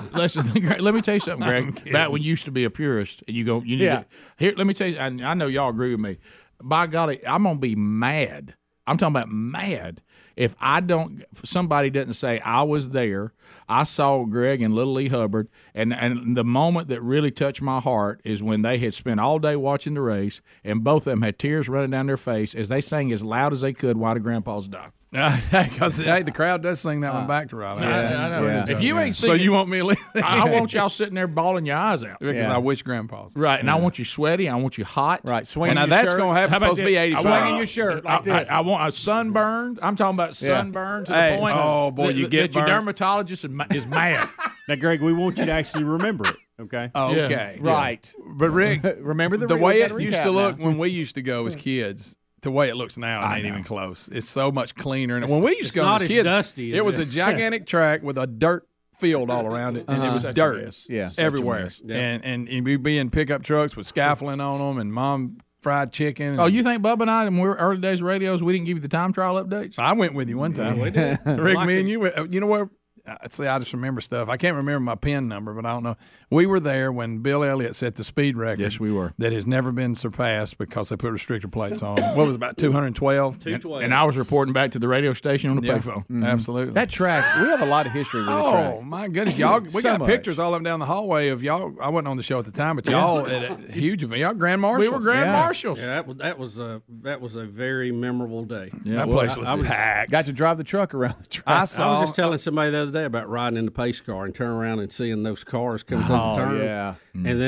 Speaker 3: Let me tell you something, Greg. Back when you used to be a purist, and you need here. Let me tell you. I know y'all agree with me. By golly, I'm gonna be mad. I'm talking about mad if somebody doesn't say I was there, I saw Greg and Little Lee Hubbard, and the moment that really touched my heart is when they had spent all day watching the race, and both of them had tears running down their face as they sang as loud as they could "Why Do Grandpas Die."
Speaker 8: Because the crowd does sing that one back to Riley.
Speaker 3: I know. Yeah. If you ain't
Speaker 8: singing, so you want me to leave?
Speaker 3: I want y'all sitting there bawling your eyes out
Speaker 8: because I wish Grandpa's
Speaker 3: right, and I want you sweaty. I want you hot.
Speaker 6: Right, swinging.
Speaker 8: Now that's going to happen. Supposed to be 85.
Speaker 6: Swinging your shirt like this.
Speaker 3: I want a sunburned. I'm talking about sunburned to the point.
Speaker 8: Oh boy, you get
Speaker 3: that your dermatologist is mad.
Speaker 10: Now, Greg, we want you to actually remember it. Okay.
Speaker 8: Okay.
Speaker 6: Yeah. Right.
Speaker 8: But Rick,
Speaker 6: remember
Speaker 8: the way it used to look when we used to go as kids. The way it looks now, it ain't even close. It's so much cleaner. And when we used to go as kids,
Speaker 4: dusty,
Speaker 8: it was a gigantic track with a dirt field all around it, and it was dirt everywhere. And we'd be in pickup trucks with scaffolding on them and mom fried chicken.
Speaker 3: Oh, you think Bubba and I, when we were early days radios, we didn't give you the time trial updates?
Speaker 8: I went with you one time.
Speaker 3: We did.
Speaker 8: Rick, me and you, you know where? See, I just remember stuff. I can't remember my PIN number, but I don't know. We were there when Bill Elliott set the speed record.
Speaker 3: Yes, we were.
Speaker 8: That has never been surpassed because they put restrictor plates on. What was it, about 212?
Speaker 4: 212.
Speaker 3: And I was reporting back to the radio station on the payphone.
Speaker 8: Mm-hmm. Absolutely.
Speaker 6: That track, we have a lot of history with the track.
Speaker 8: Oh, my goodness. Y'all, we got pictures all up and down the hallway of y'all. I wasn't on the show at the time, but y'all at a huge event. Y'all grand marshals.
Speaker 3: We were grand marshals.
Speaker 4: Yeah, that was a very memorable day.
Speaker 8: Yeah, that place was packed.
Speaker 6: Got to drive the truck around the track.
Speaker 4: I was just telling somebody the other day about riding in the pace car and turn around and seeing those cars come through the turn.
Speaker 6: Yeah.
Speaker 4: And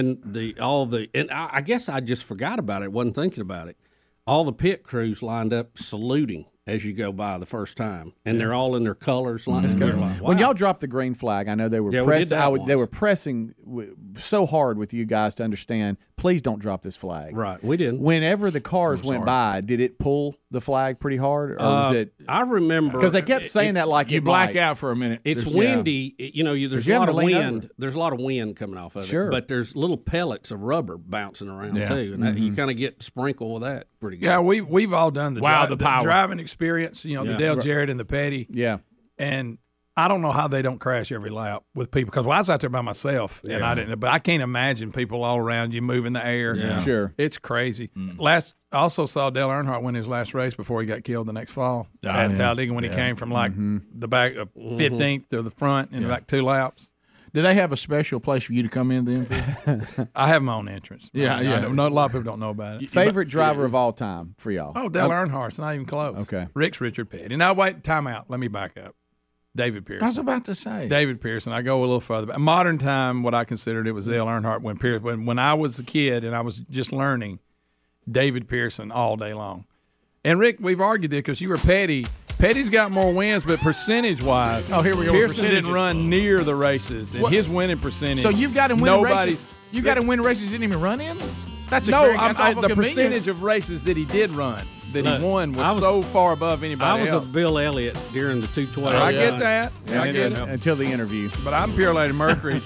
Speaker 4: then and I guess I just forgot about it, wasn't thinking about it. All the pit crews lined up saluting as you go by the first time, and they're all in their colors. Like, like, wow.
Speaker 6: When y'all dropped the green flag, I know they were they were pressing so hard with you guys to understand. Please don't drop this flag.
Speaker 4: Right, we didn't.
Speaker 6: Whenever the cars went by, did it pull the flag pretty hard, or was it?
Speaker 4: I remember
Speaker 6: because they kept saying that like
Speaker 3: you black out for a minute.
Speaker 4: It's windy. You know, there's a lot of wind. There's a lot of wind coming off of it. But there's little pellets of rubber bouncing around too, and that, you kind of get sprinkle with that pretty good.
Speaker 8: Yeah, we've all done the driving experience. You know, the Dale Jarrett and the Petty.
Speaker 6: Yeah,
Speaker 8: and I don't know how they don't crash every lap with people because I was out there by myself and I didn't. But I can't imagine people all around you moving the air.
Speaker 6: Yeah, sure,
Speaker 8: it's crazy. I also saw Dale Earnhardt win his last race before he got killed the next fall at Talladega when he came from like the back of 15th to the front in like 2 laps.
Speaker 3: Do they have a special place for you to come in the infield?
Speaker 8: I have my own entrance.
Speaker 3: Yeah.
Speaker 8: A lot of people don't know about it.
Speaker 6: Favorite driver of all time for y'all?
Speaker 8: Oh, Dale Earnhardt's not even close.
Speaker 6: Okay.
Speaker 8: Rick's Richard Petty. Now, wait, time out. Let me back up. David Pearson.
Speaker 3: I was about to say.
Speaker 8: David Pearson. I go a little further back. Modern time, what I considered it was Dale Earnhardt when I was a kid and I was just learning, David Pearson all day long. And, Rick, we've argued it because you were Petty. Petty's got more wins, but percentage-wise,
Speaker 3: here we go.
Speaker 8: Pearson didn't run near the races, and his winning percentage.
Speaker 3: So you've got him winning races. You got him winning races he didn't even run in. That's
Speaker 8: the percentage of races that he did run that he won was so far above anybody else.
Speaker 4: I was a Bill Elliott during the 212.
Speaker 8: I get that. I get it.
Speaker 6: Until the interview.
Speaker 8: But I'm pure Lady Mercury.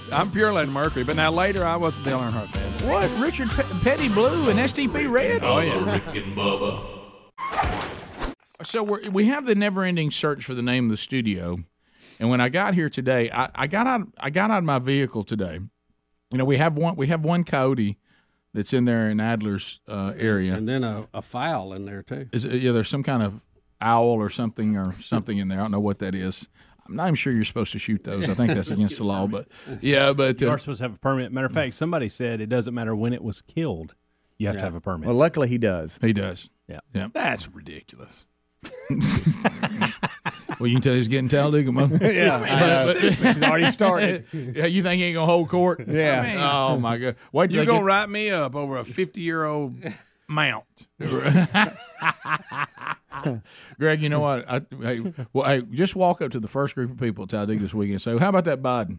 Speaker 8: But now later I was a Dale Earnhardt fan.
Speaker 3: What? Richard Petty blue and STP red?
Speaker 8: Oh yeah.
Speaker 5: Rick and Bubba.
Speaker 3: So we have the never-ending search for the name of the studio, and when I got here today, I got out of my vehicle today. You know, we have one coyote that's in there in Adler's area,
Speaker 4: and then a fowl in there too.
Speaker 3: There's some kind of owl or something in there. I don't know what that is. I'm not even sure you're supposed to shoot those. I think that's against the law, but
Speaker 10: you are supposed to have a permit. Matter of fact, somebody said it doesn't matter when it was killed. You have to have a permit.
Speaker 6: Well, luckily he does.
Speaker 3: He does.
Speaker 10: Yeah.
Speaker 8: That's ridiculous.
Speaker 3: Well, you can tell he's getting Talladega, man.
Speaker 6: He's already started.
Speaker 3: Yeah, you think he ain't gonna hold court?
Speaker 6: Yeah.
Speaker 3: Oh my God. What
Speaker 8: you're gonna write me up over a 50-year-old mount?
Speaker 3: Greg, you know what? Hey, just walk up to the first group of people at Talladega this weekend and say, "How about that Biden?"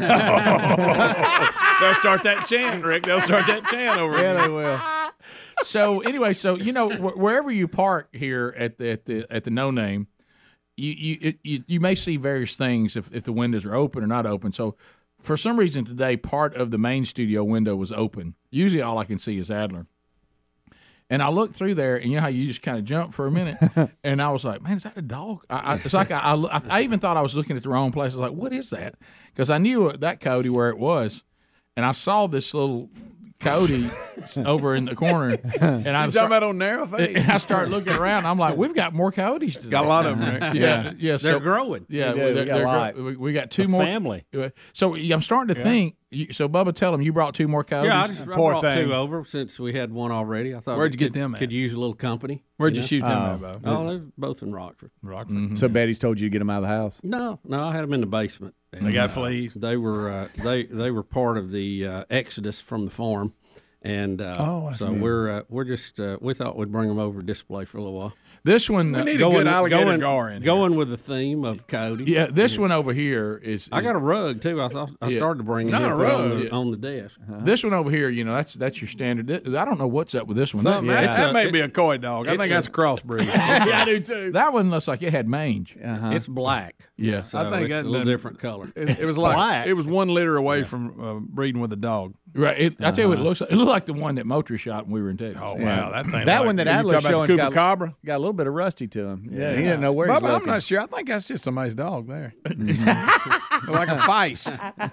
Speaker 8: They'll start that chant, Rick. They'll start that chant over.
Speaker 6: Yeah, they will.
Speaker 3: So anyway, you know, wherever you park here at the No Name, you may see various things if the windows are open or not open. So for some reason today, part of the main studio window was open. Usually, all I can see is Adler. And I looked through there, and you know how you just kind of jump for a minute, and I was like, "Man, is that a dog?" It's like I even thought I was looking at the wrong place. I was like, "What is that?" Because I knew that coyote where it was, and I saw this little coyote over in the corner, and I
Speaker 8: talking about on narrow face.
Speaker 3: And I started looking around. I'm like, "We've got more coyotes today."
Speaker 8: Got a lot of them, Rick.
Speaker 3: Yeah.
Speaker 4: They're growing.
Speaker 3: Yeah,
Speaker 6: we got a lot.
Speaker 3: We got two more
Speaker 10: family.
Speaker 3: So I'm starting to think. So Bubba, tell him you brought 2 more coyotes.
Speaker 4: Yeah, I brought 2 over since we had one already. I thought
Speaker 8: where'd you get them at?
Speaker 4: Could use a little company.
Speaker 8: Where'd you shoot them at, Bo?
Speaker 4: Oh, they're both in Rockford.
Speaker 8: Mm-hmm.
Speaker 6: So Betty's told you to get them out of the house?
Speaker 4: No, I had them in the basement.
Speaker 8: They got fleas.
Speaker 4: They were they were part of the exodus from the farm. And so we're just we thought we'd bring them over to display for a little while.
Speaker 3: This one,
Speaker 8: we need a good alligator gar in here.
Speaker 4: Going with the theme of coyotes.
Speaker 3: Yeah, this one over here is.
Speaker 4: I got a rug too. I thought I started to bring it on the desk.
Speaker 3: This one over here, that's your standard. I don't know what's up with this one.
Speaker 8: That may be a coy dog. I think that's a crossbreed.
Speaker 3: Yeah, I do too. That one looks like it had mange.
Speaker 4: It's black.
Speaker 3: Yeah,
Speaker 4: so I think it's a little different color.
Speaker 8: It was like black. It was 1 litter away from breeding with a dog.
Speaker 3: Right. I tell you what it looks like. It looked like the one that Moultrie shot when we were in Texas.
Speaker 8: Oh wow, that thing.
Speaker 6: That one that Adler's showing got
Speaker 8: a
Speaker 6: little bit of rusty to him. Yeah, he didn't know where he's looking.
Speaker 8: I'm not sure. I think that's just somebody's dog there. Like a feist.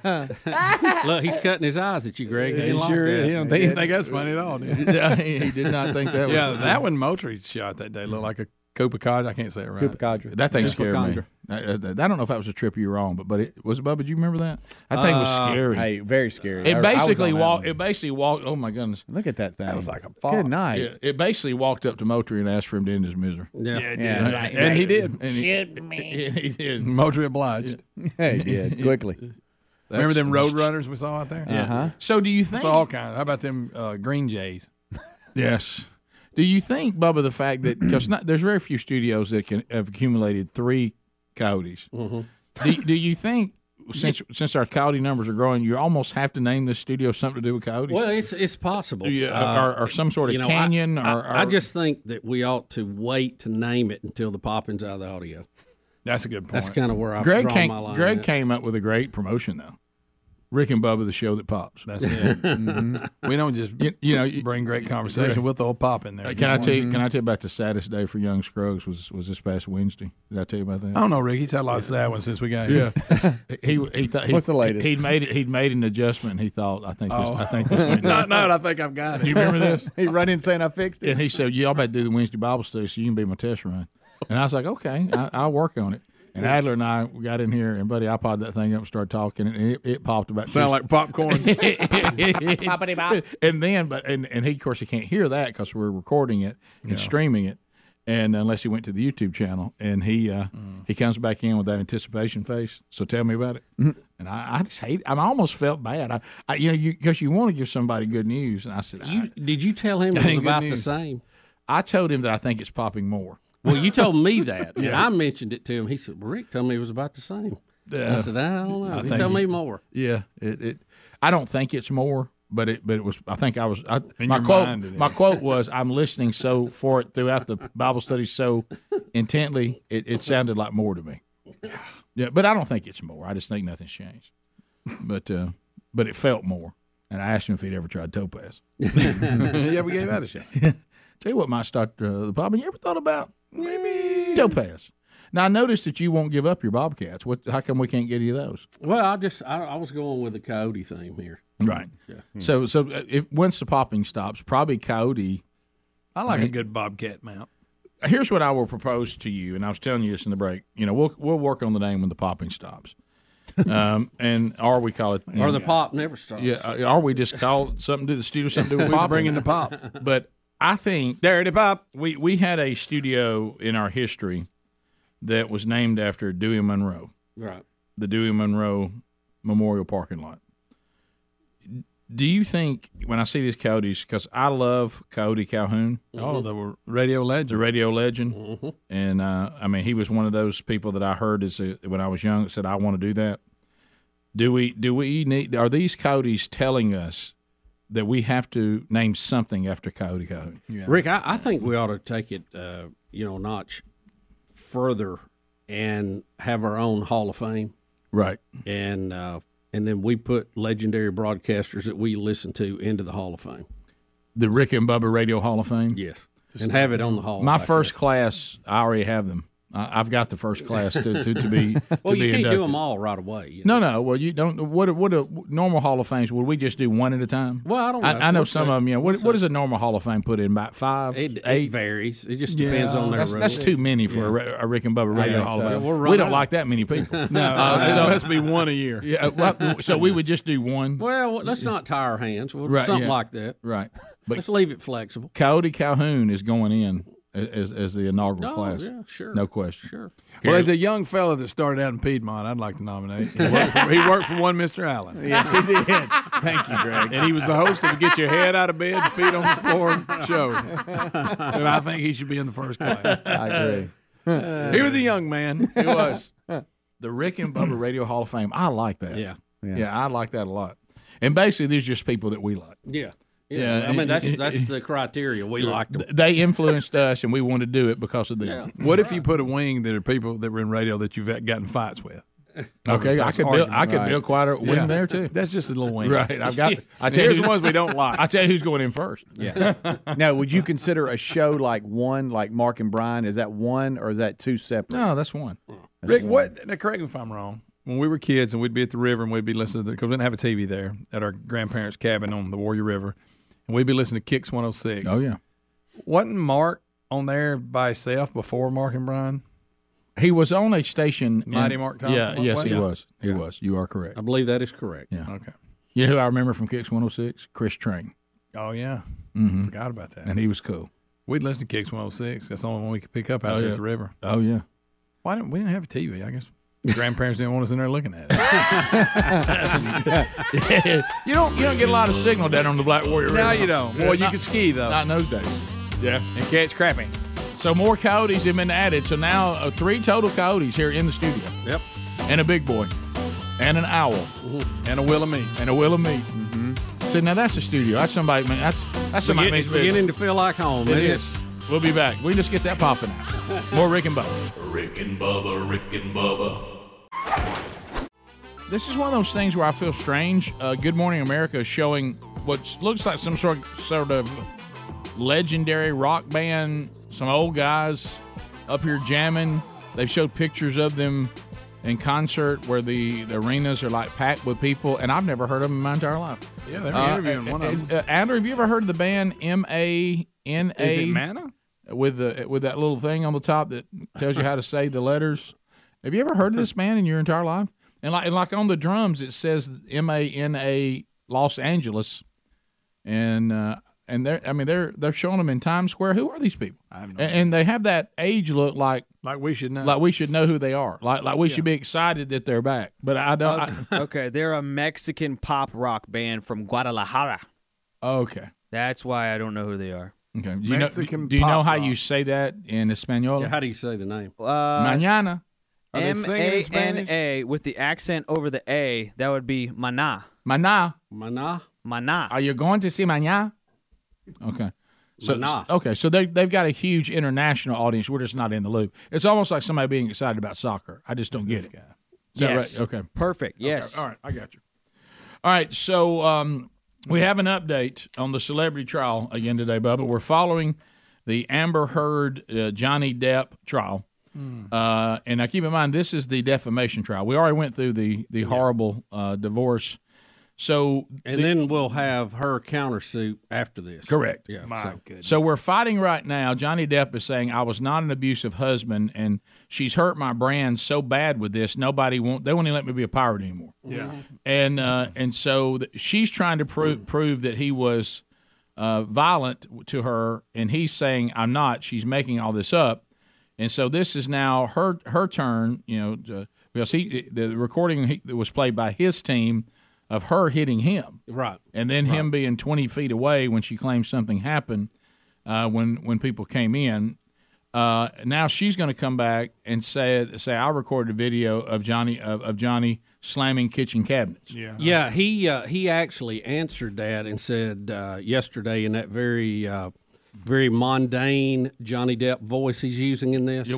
Speaker 4: Look, he's cutting his eyes at you, Greg.
Speaker 8: He sure is. He didn't think that's funny at all, did he?
Speaker 3: He did not think that was funny.
Speaker 8: That one Moultrie shot that day looked like a Copacabra. I can't say it right.
Speaker 6: Copacabra.
Speaker 3: That thing scared me. I don't know if that was a trip you were on, but it was. Bubba, did you remember that? That thing was scary.
Speaker 6: Hey, very scary.
Speaker 3: It basically walked. It basically walked. Oh my goodness!
Speaker 6: Look at that thing.
Speaker 8: That was like a fox.
Speaker 6: Good night.
Speaker 3: Yeah, it basically walked up to Moultrie and asked for him to end his misery.
Speaker 8: Yeah, it did. And he did.
Speaker 9: Shoot me.
Speaker 3: He did.
Speaker 8: Moultrie obliged.
Speaker 6: Yeah, he did quickly.
Speaker 8: Remember them road runners we saw out there?
Speaker 6: Yeah.
Speaker 3: So do you think?
Speaker 8: Saw all kinds. How about them green jays?
Speaker 3: Yes. Do you think, Bubba, the fact that because there's very few studios that can have accumulated 3 coyotes? Mm-hmm. Do you think since our coyote numbers are growing, you almost have to name this studio something to do with coyotes?
Speaker 4: Well, it's possible.
Speaker 3: Or some sort of canyon.
Speaker 4: I just think that we ought to wait to name it until the popping's out of the audio.
Speaker 8: That's a good point.
Speaker 4: That's kind of where I've drawn my line.
Speaker 3: Greg came up with a great promotion, though. Rick and Bubba, the show that pops.
Speaker 8: That's it. We don't just bring great conversation. We'll throw a pop in there.
Speaker 3: Can I tell you about the saddest day for young Scruggs was this past Wednesday? Did I tell you about that?
Speaker 8: I don't know, Rick. He's had a lot of sad ones since we got here.
Speaker 3: Yeah. he thought
Speaker 6: what's the latest?
Speaker 3: He'd made an adjustment. And he thought, I think this went down.
Speaker 8: No, I think I've got it.
Speaker 3: You remember this?
Speaker 6: He run in saying I fixed it,
Speaker 3: and he said, "Y'all better do the Wednesday Bible study so you can be my test run." And I was like, "Okay, I'll work on it." And Adler and I got in here, and Buddy iPod that thing up and started talking, and it popped about.
Speaker 8: Sound like popcorn.
Speaker 9: Poppity pop.
Speaker 3: And then, and he, of course, he can't hear that because we're recording it and streaming it, and unless he went to the YouTube channel, and he comes back in with that anticipation face. So tell me about it. Mm-hmm. And I just hate. I almost felt bad. Because you want to give somebody good news, and I said,
Speaker 4: did you tell him it was about the same?
Speaker 3: I told him that I think it's popping more.
Speaker 4: Well, you told me that, and I mentioned it to him. He said, Rick told me it was about the same. I said, I don't know. He told me more.
Speaker 3: Yeah, I don't think it's more, but it was. I think I was. My quote was, "I'm listening for it throughout the Bible study so intently. It sounded like more to me." Yeah, but I don't think it's more. I just think nothing's changed. But it felt more, and I asked him if he'd ever tried Topaz.
Speaker 8: Yeah, we gave that a shot.
Speaker 3: Tell you what might start the problem. You ever thought about maybe Topaz? Now I noticed that you won't give up your Bobcats. How come we can't get any of those?
Speaker 4: Well, I was going with the coyote theme here.
Speaker 3: Right. Yeah. So if once the popping stops, probably coyote.
Speaker 8: I like a good Bobcat mount.
Speaker 3: Here's what I will propose to you, and I was telling you this in the break. We'll work on the name when the popping stops. Or we call it,
Speaker 4: or the pop never stops.
Speaker 3: Yeah, or we just call it something to the studio, something to do with pop,
Speaker 8: bringing the pop.
Speaker 3: But I think
Speaker 8: Dirty Pop.
Speaker 3: We had a studio in our history that was named after Dewey Monroe,
Speaker 4: right?
Speaker 3: The Dewey Monroe Memorial Parking Lot. Do you think when I see these coyotes, because I love Coyote Calhoun?
Speaker 8: Oh, the radio legend.
Speaker 3: The radio legend.
Speaker 4: Mm-hmm.
Speaker 3: And, he was one of those people that I heard when I was young that said, I want to do that. Do we need – are these coyotes telling us that we have to name something after Coyote Calhoun?
Speaker 4: Yeah. Rick, I think we ought to take it, a notch further and have our own Hall of Fame.
Speaker 3: Right.
Speaker 4: And then we put legendary broadcasters that we listen to into the Hall of Fame.
Speaker 3: The Rick and Bubba Radio Hall of Fame?
Speaker 4: Yes. And have it on the hall.
Speaker 3: My first class, I already have them. I've got the first class to be
Speaker 4: well, you can't
Speaker 3: inducted.
Speaker 4: do them all right away.
Speaker 3: No. Well, you don't. What a normal Hall of Fames? Would we just do one at a time?
Speaker 4: Well, I don't know.
Speaker 3: I know some of them. What does a normal Hall of Fame put in? About 5, 8?
Speaker 4: It varies. It just depends on their role.
Speaker 3: That's too many for a Rick and Bubba Radio Hall of Fame. We don't like that many people.
Speaker 8: No, so it must be one a year.
Speaker 3: Yeah. So we would just do one.
Speaker 4: Well, let's not tie our hands. Something like that.
Speaker 3: Right.
Speaker 4: But let's leave it flexible.
Speaker 3: Coyote Calhoun is going in as the inaugural class.
Speaker 4: Yeah, sure.
Speaker 3: No question.
Speaker 4: Sure.
Speaker 8: Well, there's a young fella that started out in Piedmont I'd like to nominate. He worked for one Mr. Allen.
Speaker 6: Yes, he did. Thank you, Greg.
Speaker 8: And he was the host of the Get Your Head Out of Bed, Feet on the Floor show. And I think he should be in the first class.
Speaker 6: I agree.
Speaker 8: He was a young man. He was. The Rick and Bubba Radio Hall of Fame. I like that.
Speaker 4: Yeah.
Speaker 8: Yeah, I like that a lot. And basically, these are just people that we like.
Speaker 4: Yeah.
Speaker 8: Yeah,
Speaker 4: I mean, that's the criteria. We liked them.
Speaker 3: They influenced us, and we wanted to do it because of them.
Speaker 4: Yeah.
Speaker 8: What if you put a wing that are people that were in radio that you've gotten fights with?
Speaker 3: Okay, I could build quite a wing there too.
Speaker 8: That's just a little wing,
Speaker 3: right? I've got.
Speaker 8: Here's the ones we don't like.
Speaker 3: I tell you who's going in first.
Speaker 6: Yeah. Now, would you consider a show like one, like Mark and Brian? Is that one or is that two separate?
Speaker 3: No, that's one.
Speaker 6: That's
Speaker 8: Rick,
Speaker 6: one.
Speaker 8: now correct me if I'm wrong. When we were kids and we'd be at the river and we'd be listening to because we didn't have a TV there at our grandparents' cabin on the Warrior River, and we'd be listening to Kicks 106.
Speaker 3: Oh yeah,
Speaker 8: wasn't Mark on there by himself before Mark and Brian?
Speaker 3: He was on a station.
Speaker 8: Mighty Mark Thompson?
Speaker 3: Yeah, yes, he
Speaker 8: Yeah.
Speaker 3: was. He was. You are correct.
Speaker 4: I believe that is correct.
Speaker 3: Yeah.
Speaker 8: Okay.
Speaker 3: You know who I remember from Kicks 106? Chris Train.
Speaker 8: Oh yeah, forgot about that.
Speaker 3: And he was cool.
Speaker 8: We'd listen to Kicks 106. That's the only one we could pick up out there at the river.
Speaker 3: Oh yeah.
Speaker 8: We didn't have a TV? I guess grandparents didn't want us in there looking at it.
Speaker 3: You don't get a lot of signal down on the Black Warrior River.
Speaker 8: No, you don't. Boy, you can ski though.
Speaker 3: Not in those days.
Speaker 8: Yeah, and catch crappie.
Speaker 3: So more coyotes have been added. So now 3 total coyotes here in the studio.
Speaker 8: Yep.
Speaker 3: And a big boy. And an owl.
Speaker 8: And a wheel of meat.
Speaker 3: And a wheel of meat. So now that's a studio. That's somebody. That's somebody.
Speaker 4: It's beginning to feel like home.
Speaker 3: It is. We'll be back. We just get that popping out. More Rick and Bubba.
Speaker 5: Rick and Bubba, Rick and Bubba.
Speaker 3: This is one of those things where I feel strange. Good Morning America is showing what looks like some sort of legendary rock band. Some old guys up here jamming. They've showed pictures of them in concert where the arenas are like packed with people, and I've never heard of them in my entire life.
Speaker 8: Yeah, they're interviewing one of them.
Speaker 3: Adler, have you ever heard of the band MANA?
Speaker 8: Is it Mana?
Speaker 3: With that little thing on the top that tells you how to say the letters. Have you ever heard of this band in your entire life? And like on the drums, it says MANA Los Angeles, and they're showing them in Times Square. Who are these people?
Speaker 8: I have no
Speaker 3: And they have that age look like
Speaker 8: we should know.
Speaker 3: Like we should know who they are. Like we should be excited that they're back. But I don't.
Speaker 7: Okay, they're a Mexican pop rock band from Guadalajara.
Speaker 3: Okay,
Speaker 7: that's why I don't know who they are.
Speaker 3: Okay, do you know how you say that in Espanol?
Speaker 4: Yeah, how do you say the name?
Speaker 3: Mañana.
Speaker 7: MANA with the accent over the A. That would be Maná.
Speaker 3: Maná.
Speaker 7: Are
Speaker 3: you going to see Mañana? Okay.
Speaker 4: Maná.
Speaker 3: So they've got a huge international audience. We're just not in the loop. It's almost like somebody being excited about soccer. I just don't get it. Is that
Speaker 7: Yes.
Speaker 3: right? Okay.
Speaker 7: Perfect. Yes.
Speaker 3: Okay. All right. I got you. All right. So we have an update on the celebrity trial again today, Bubba. We're following the Amber Heard Johnny Depp trial. And now keep in mind, this is the defamation trial. We already went through the horrible divorce. So
Speaker 4: then we'll have her countersuit after this.
Speaker 3: Correct.
Speaker 4: Yeah.
Speaker 8: Goodness.
Speaker 3: So we're fighting right now. Johnny Depp is saying I was not an abusive husband, and she's hurt my brand so bad with this. They won't even let me be a pirate anymore.
Speaker 8: Yeah.
Speaker 3: And so she's trying to prove that he was violent to her, and he's saying I'm not. She's making all this up. And so this is now her turn, because the recording was played by his team of her hitting him,
Speaker 4: right,
Speaker 3: and then him being 20 feet away when she claims something happened when people came in. Now she's going to come back and say I recorded a video of Johnny slamming kitchen cabinets.
Speaker 4: Yeah. He actually answered that and said yesterday in that very mundane Johnny Depp voice he's using in this.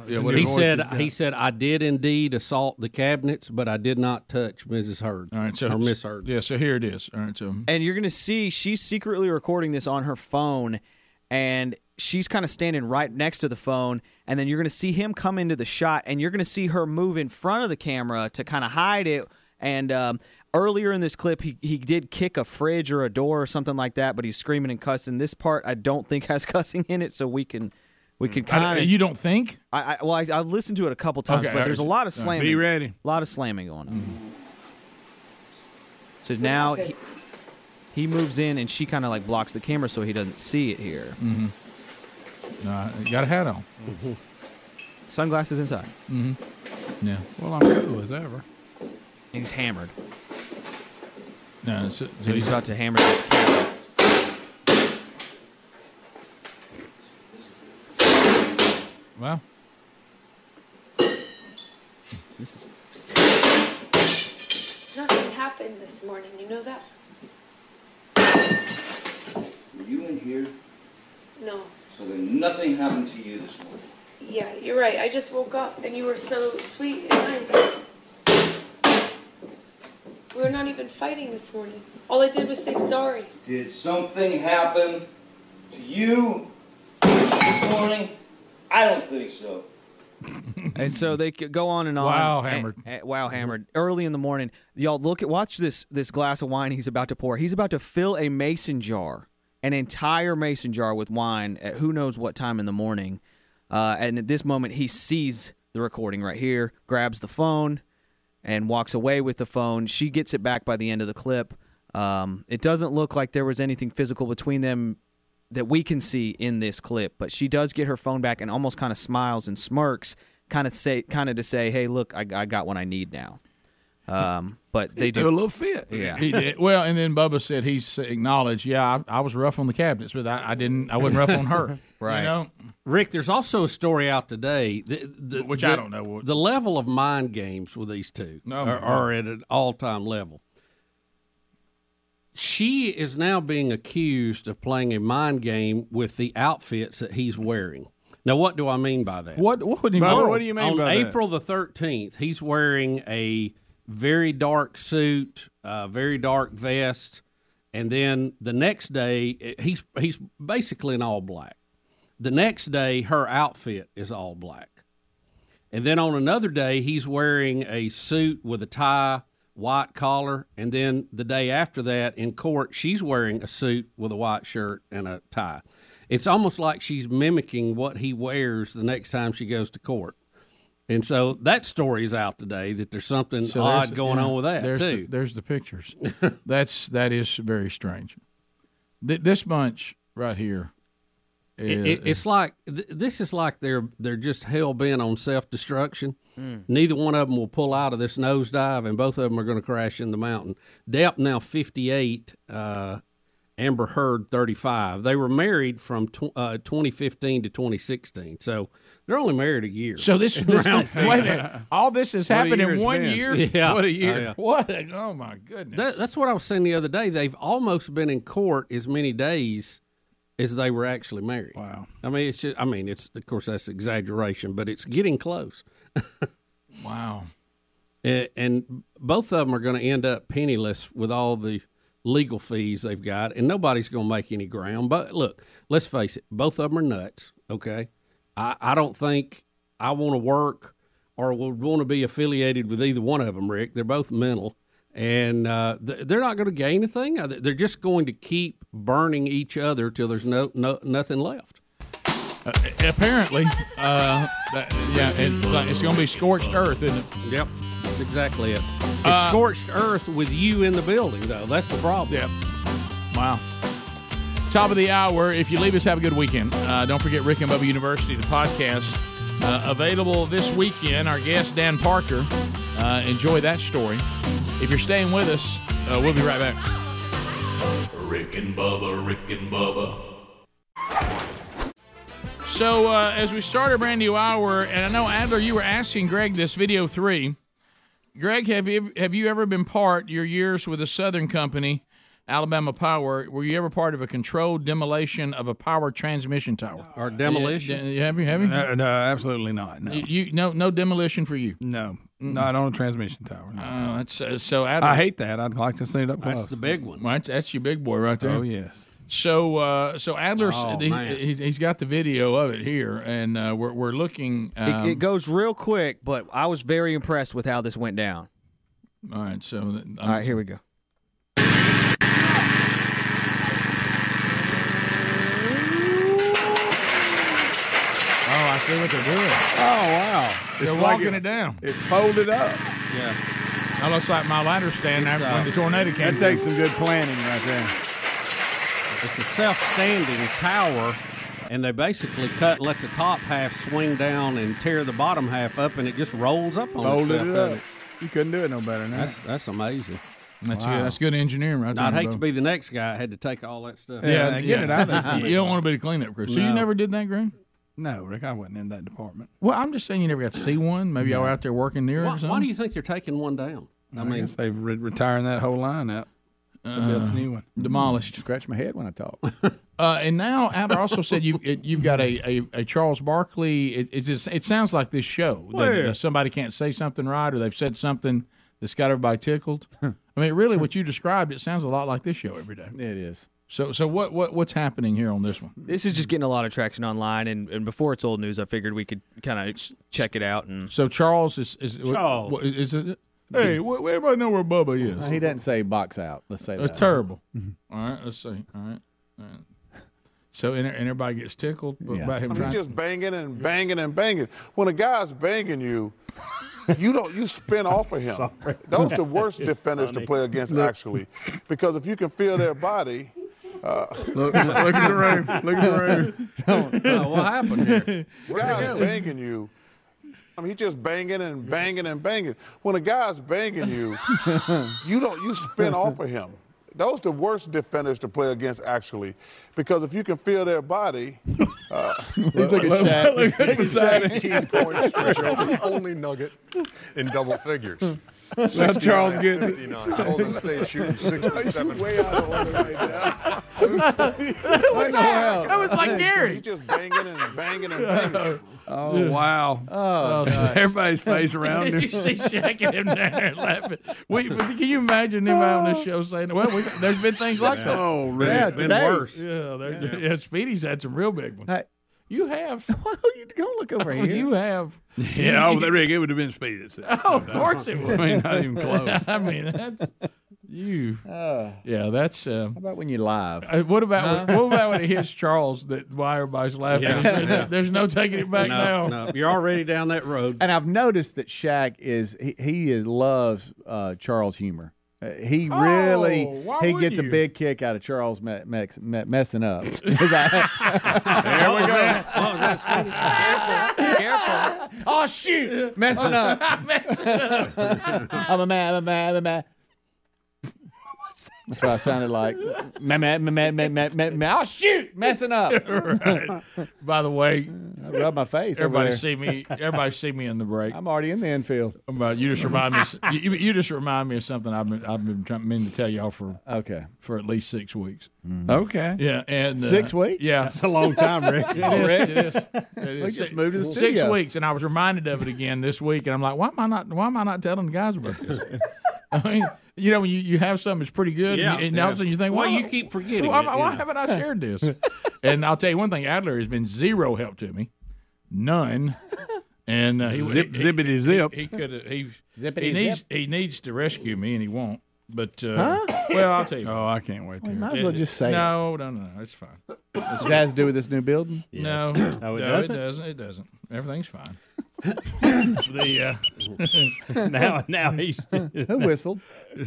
Speaker 4: He said, I did indeed assault the cabinets, but I did not touch Mrs. Heard.
Speaker 3: All right, so
Speaker 4: or Miss Heard.
Speaker 3: Yeah, so here it is. All right, so
Speaker 7: and you're gonna see she's secretly recording this on her phone, and she's kind of standing right next to the phone, and then you're gonna see him come into the shot, and you're gonna see her move in front of the camera to kind of hide it. And earlier in this clip, he did kick a fridge or a door or something like that, but he's screaming and cussing. This part I don't think has cussing in it, so we can kind of.
Speaker 3: You don't think?
Speaker 7: I've listened to it a couple times, but there's a lot of slamming.
Speaker 8: Be ready.
Speaker 7: A lot of slamming going on. So now he moves in, and she kind of like blocks the camera so he doesn't see it here.
Speaker 3: No, you got a hat on.
Speaker 7: Mm-hmm. Sunglasses inside.
Speaker 3: Mm-hmm. Yeah.
Speaker 8: Well, I'm cool as ever.
Speaker 7: And he's hammered.
Speaker 3: No, so
Speaker 7: And he's about to hammer this kid.
Speaker 3: Well,
Speaker 7: this is.
Speaker 15: Nothing happened this morning. You know that?
Speaker 16: Were you in here?
Speaker 15: No.
Speaker 16: So then nothing happened to you this morning.
Speaker 15: Yeah, you're right. I just woke up and you were so sweet and nice. We were not even fighting this morning. All I did was say sorry.
Speaker 16: Did something happen to you this morning? I don't think so.
Speaker 7: And so they could go on and on.
Speaker 3: Wow, hammered.
Speaker 7: Wow, hammered. Early in the morning, y'all watch this glass of wine he's about to pour. He's about to fill a mason jar, an entire mason jar with wine at who knows what time in the morning. And at this moment, he sees the recording right here, grabs the phone, and walks away with the phone. She gets it back by the end of the clip. It doesn't look like there was anything physical between them that we can see in this clip, but she does get her phone back and almost kind of smiles and smirks, kind of to say, "Hey, look, I got what I need now." But they do
Speaker 8: a little fit.
Speaker 7: Yeah,
Speaker 3: he did. Well, and then Bubba said he's acknowledged, yeah, I was rough on the cabinets, but I wasn't rough on her.
Speaker 7: Right.
Speaker 3: You know?
Speaker 4: Rick, there's also a story out today,
Speaker 3: Which I don't know.
Speaker 4: The level of mind games with these two are at an all-time level. She is now being accused of playing a mind game with the outfits that he's wearing. Now, what do I mean by that?
Speaker 3: What do you mean
Speaker 4: on
Speaker 3: by that?
Speaker 4: April the 13th, he's wearing a very dark suit, very dark vest, and then the next day, he's basically in all black. The next day, her outfit is all black. And then on another day, he's wearing a suit with a tie, white collar, and then the day after that in court, she's wearing a suit with a white shirt and a tie. It's almost like she's mimicking what he wears the next time she goes to court. And so that story is out today that there's something odd going on with that too.
Speaker 3: There's the pictures. that is very strange. This bunch right here.
Speaker 4: It's like this is like they're just hell bent on self destruction. Neither one of them will pull out of this nosedive, and both of them are going to crash in the mountain. Depp now 58, Amber Heard 35. They were married from 2015 to 2016, so they're only married a year.
Speaker 3: So this wait a minute, all this has happened in 1 year.
Speaker 4: Yeah,
Speaker 3: what a year!
Speaker 4: Oh, yeah.
Speaker 3: What? Oh my goodness!
Speaker 4: That's what I was saying the other day. They've almost been in court as many days as they were actually married.
Speaker 3: Wow.
Speaker 4: I mean, it's of course that's exaggeration, but it's getting close.
Speaker 3: Wow.
Speaker 4: And both of them are going to end up penniless with all the legal fees they've got, and nobody's going to make any ground. But look, let's face it, both of them are nuts, okay? I don't think I want to work or would want to be affiliated with either one of them, Rick. They're both mental. And they're not going to gain anything. They're just going to keep burning each other till there's nothing left.
Speaker 3: Apparently, it's going to be scorched earth, isn't it?
Speaker 4: Yep, that's exactly it. It's scorched earth with you in the building, though. That's the problem.
Speaker 3: Yep. Wow. Top of the hour. If you leave us, have a good weekend. Don't forget Rick and Bubba University, the podcast, available this weekend. Our guest, Dan Parker. Enjoy that story. If you're staying with us, we'll be right back.
Speaker 5: Rick and Bubba, Rick and Bubba.
Speaker 3: So as we start a brand new hour, and I know, Adler, you were asking Greg this, video 3. Greg, have you ever been part, your years with a Southern company, Alabama Power, were you ever part of a controlled demolition of a power transmission tower?
Speaker 4: Or demolition?
Speaker 3: Have you?
Speaker 8: No, absolutely not. No.
Speaker 3: No demolition for you?
Speaker 8: No. Not on a transmission tower. No.
Speaker 3: So Adler,
Speaker 8: I hate that. I'd like to see it up close.
Speaker 4: That's the big one.
Speaker 3: Well, that's your big boy right there.
Speaker 8: Oh, yes.
Speaker 3: So Adler, he's got the video of it here, and we're looking.
Speaker 7: It goes real quick, but I was very impressed with how this went down.
Speaker 3: All right, so
Speaker 7: all right, here we go.
Speaker 3: Oh, I see what they're doing.
Speaker 8: Oh, wow.
Speaker 3: They're walking it down.
Speaker 8: It folded up.
Speaker 3: Yeah. That looks like my ladder stand after when the tornado came.
Speaker 8: That takes some good planning right there.
Speaker 4: It's a self-standing tower and they basically cut and let the top half swing down and tear the bottom half up, and it just rolls up on
Speaker 8: Folded
Speaker 4: itself.
Speaker 8: it
Speaker 4: doesn't
Speaker 8: up. You couldn't do it no better than that.
Speaker 4: That's amazing.
Speaker 3: That's good. That's good engineering right there.
Speaker 4: I'd hate to be the next guy that had to take all that stuff.
Speaker 3: Yeah, get it out there. You don't want to be the cleanup crew. So you never did that, Green?
Speaker 8: No, Rick, I wasn't in that department.
Speaker 3: Well, I'm just saying you never got to see one. Maybe y'all were out there working near it or something.
Speaker 4: Why do you think they're taking one down?
Speaker 8: I mean, guess they've retiring that whole line out. Built a new one.
Speaker 3: Demolished.
Speaker 6: Scratch my head when I talk.
Speaker 3: And now Adler also said you've got a Charles Barkley. It sounds like this show. That somebody can't say something right, or they've said something that's got everybody tickled. I mean, really, what you described, it sounds a lot like this show every day.
Speaker 6: It is.
Speaker 3: So what's happening here on this one?
Speaker 7: This is just getting a lot of traction online, and before it's old news, I figured we could kind of check it out. And
Speaker 3: so Charles is
Speaker 6: Charles.
Speaker 3: Is it? Hey, everybody know where Bubba is.
Speaker 6: He doesn't say box out. Let's say
Speaker 3: that's
Speaker 6: that.
Speaker 3: terrible. All right, let's see. All right. So and everybody gets tickled about him.
Speaker 17: He's just banging and banging and banging. When a guy's banging you, you spin off of him. Those are the worst defenders to play against, actually, because if you can feel their body.
Speaker 8: Look at the room. Look at the room.
Speaker 4: What happened here?
Speaker 17: Guy's banging you. I mean, he's just banging and banging and banging. When a guy's banging you, you spin off of him. Those are the worst defenders to play against, actually, because if you can feel their body.
Speaker 6: He's looking at Shaq.
Speaker 18: 17 points for Joe, only Nugget in double figures.
Speaker 8: That's Charles gets it.
Speaker 18: 69. Golden State shooting 67.
Speaker 17: Way out of order right now.
Speaker 3: That was like Gary.
Speaker 17: He's just banging and banging and banging.
Speaker 8: Oh, wow.
Speaker 6: Oh,
Speaker 8: everybody's face around him.
Speaker 3: Did you see Shaq and him down there laughing? Can you imagine him on this show saying, well, there's been things like that.
Speaker 8: Oh, really?
Speaker 3: Yeah,
Speaker 8: Been
Speaker 3: today.
Speaker 8: worse.
Speaker 3: Yeah, Speedy's had some real big ones.
Speaker 6: Hey.
Speaker 3: You have.
Speaker 6: Why are you going to look over here?
Speaker 3: You have.
Speaker 8: Yeah, Rick, it would have been Speedy that said it.
Speaker 3: Oh, of course it would.
Speaker 8: I mean, not even close.
Speaker 3: I mean, that's you. Yeah, that's.
Speaker 6: How about when you live?
Speaker 3: What about when it hits Charles? That why everybody's laughing?
Speaker 4: Yeah.
Speaker 3: There's no taking it back now.
Speaker 4: No, you're already down that road.
Speaker 6: And I've noticed that Shaq loves Charles' humor. He really gets a big kick out of Charles messing up.
Speaker 4: There we go. What was that, Speedy? Careful.
Speaker 6: Oh shoot! Messing up. I'm a man. That's what I sounded like. Oh shoot! Messing up.
Speaker 3: Right. By the way,
Speaker 6: I rub my face.
Speaker 3: Everybody see me in the break.
Speaker 6: I'm already in the infield.
Speaker 3: You just remind me. You just remind me of something I've been meaning to tell y'all for at least 6 weeks.
Speaker 6: Mm-hmm.
Speaker 8: Okay.
Speaker 3: Yeah, and
Speaker 6: 6 weeks.
Speaker 3: Yeah,
Speaker 10: that's a long time, Rick.
Speaker 3: It is.
Speaker 6: We just moved to the studio.
Speaker 3: 6 weeks, and I was reminded of it again this week, and I'm like, why am I not telling the guys about this? I mean, when you have something that's pretty good, and all of a sudden you think,
Speaker 4: well, you keep forgetting.
Speaker 3: Why haven't I shared this? And I'll tell you one thing: Adler has been zero help to me, none. And
Speaker 8: zippity zip.
Speaker 3: He needs to rescue me, and he won't. But well, I'll tell you.
Speaker 8: Oh, I can't wait to hear.
Speaker 6: Might as well just say
Speaker 3: no, it's fine.
Speaker 6: Does it have to do with this new building?
Speaker 3: Yes. No,
Speaker 10: it doesn't.
Speaker 3: It doesn't. Everything's fine.
Speaker 10: Now he's
Speaker 6: who whistled.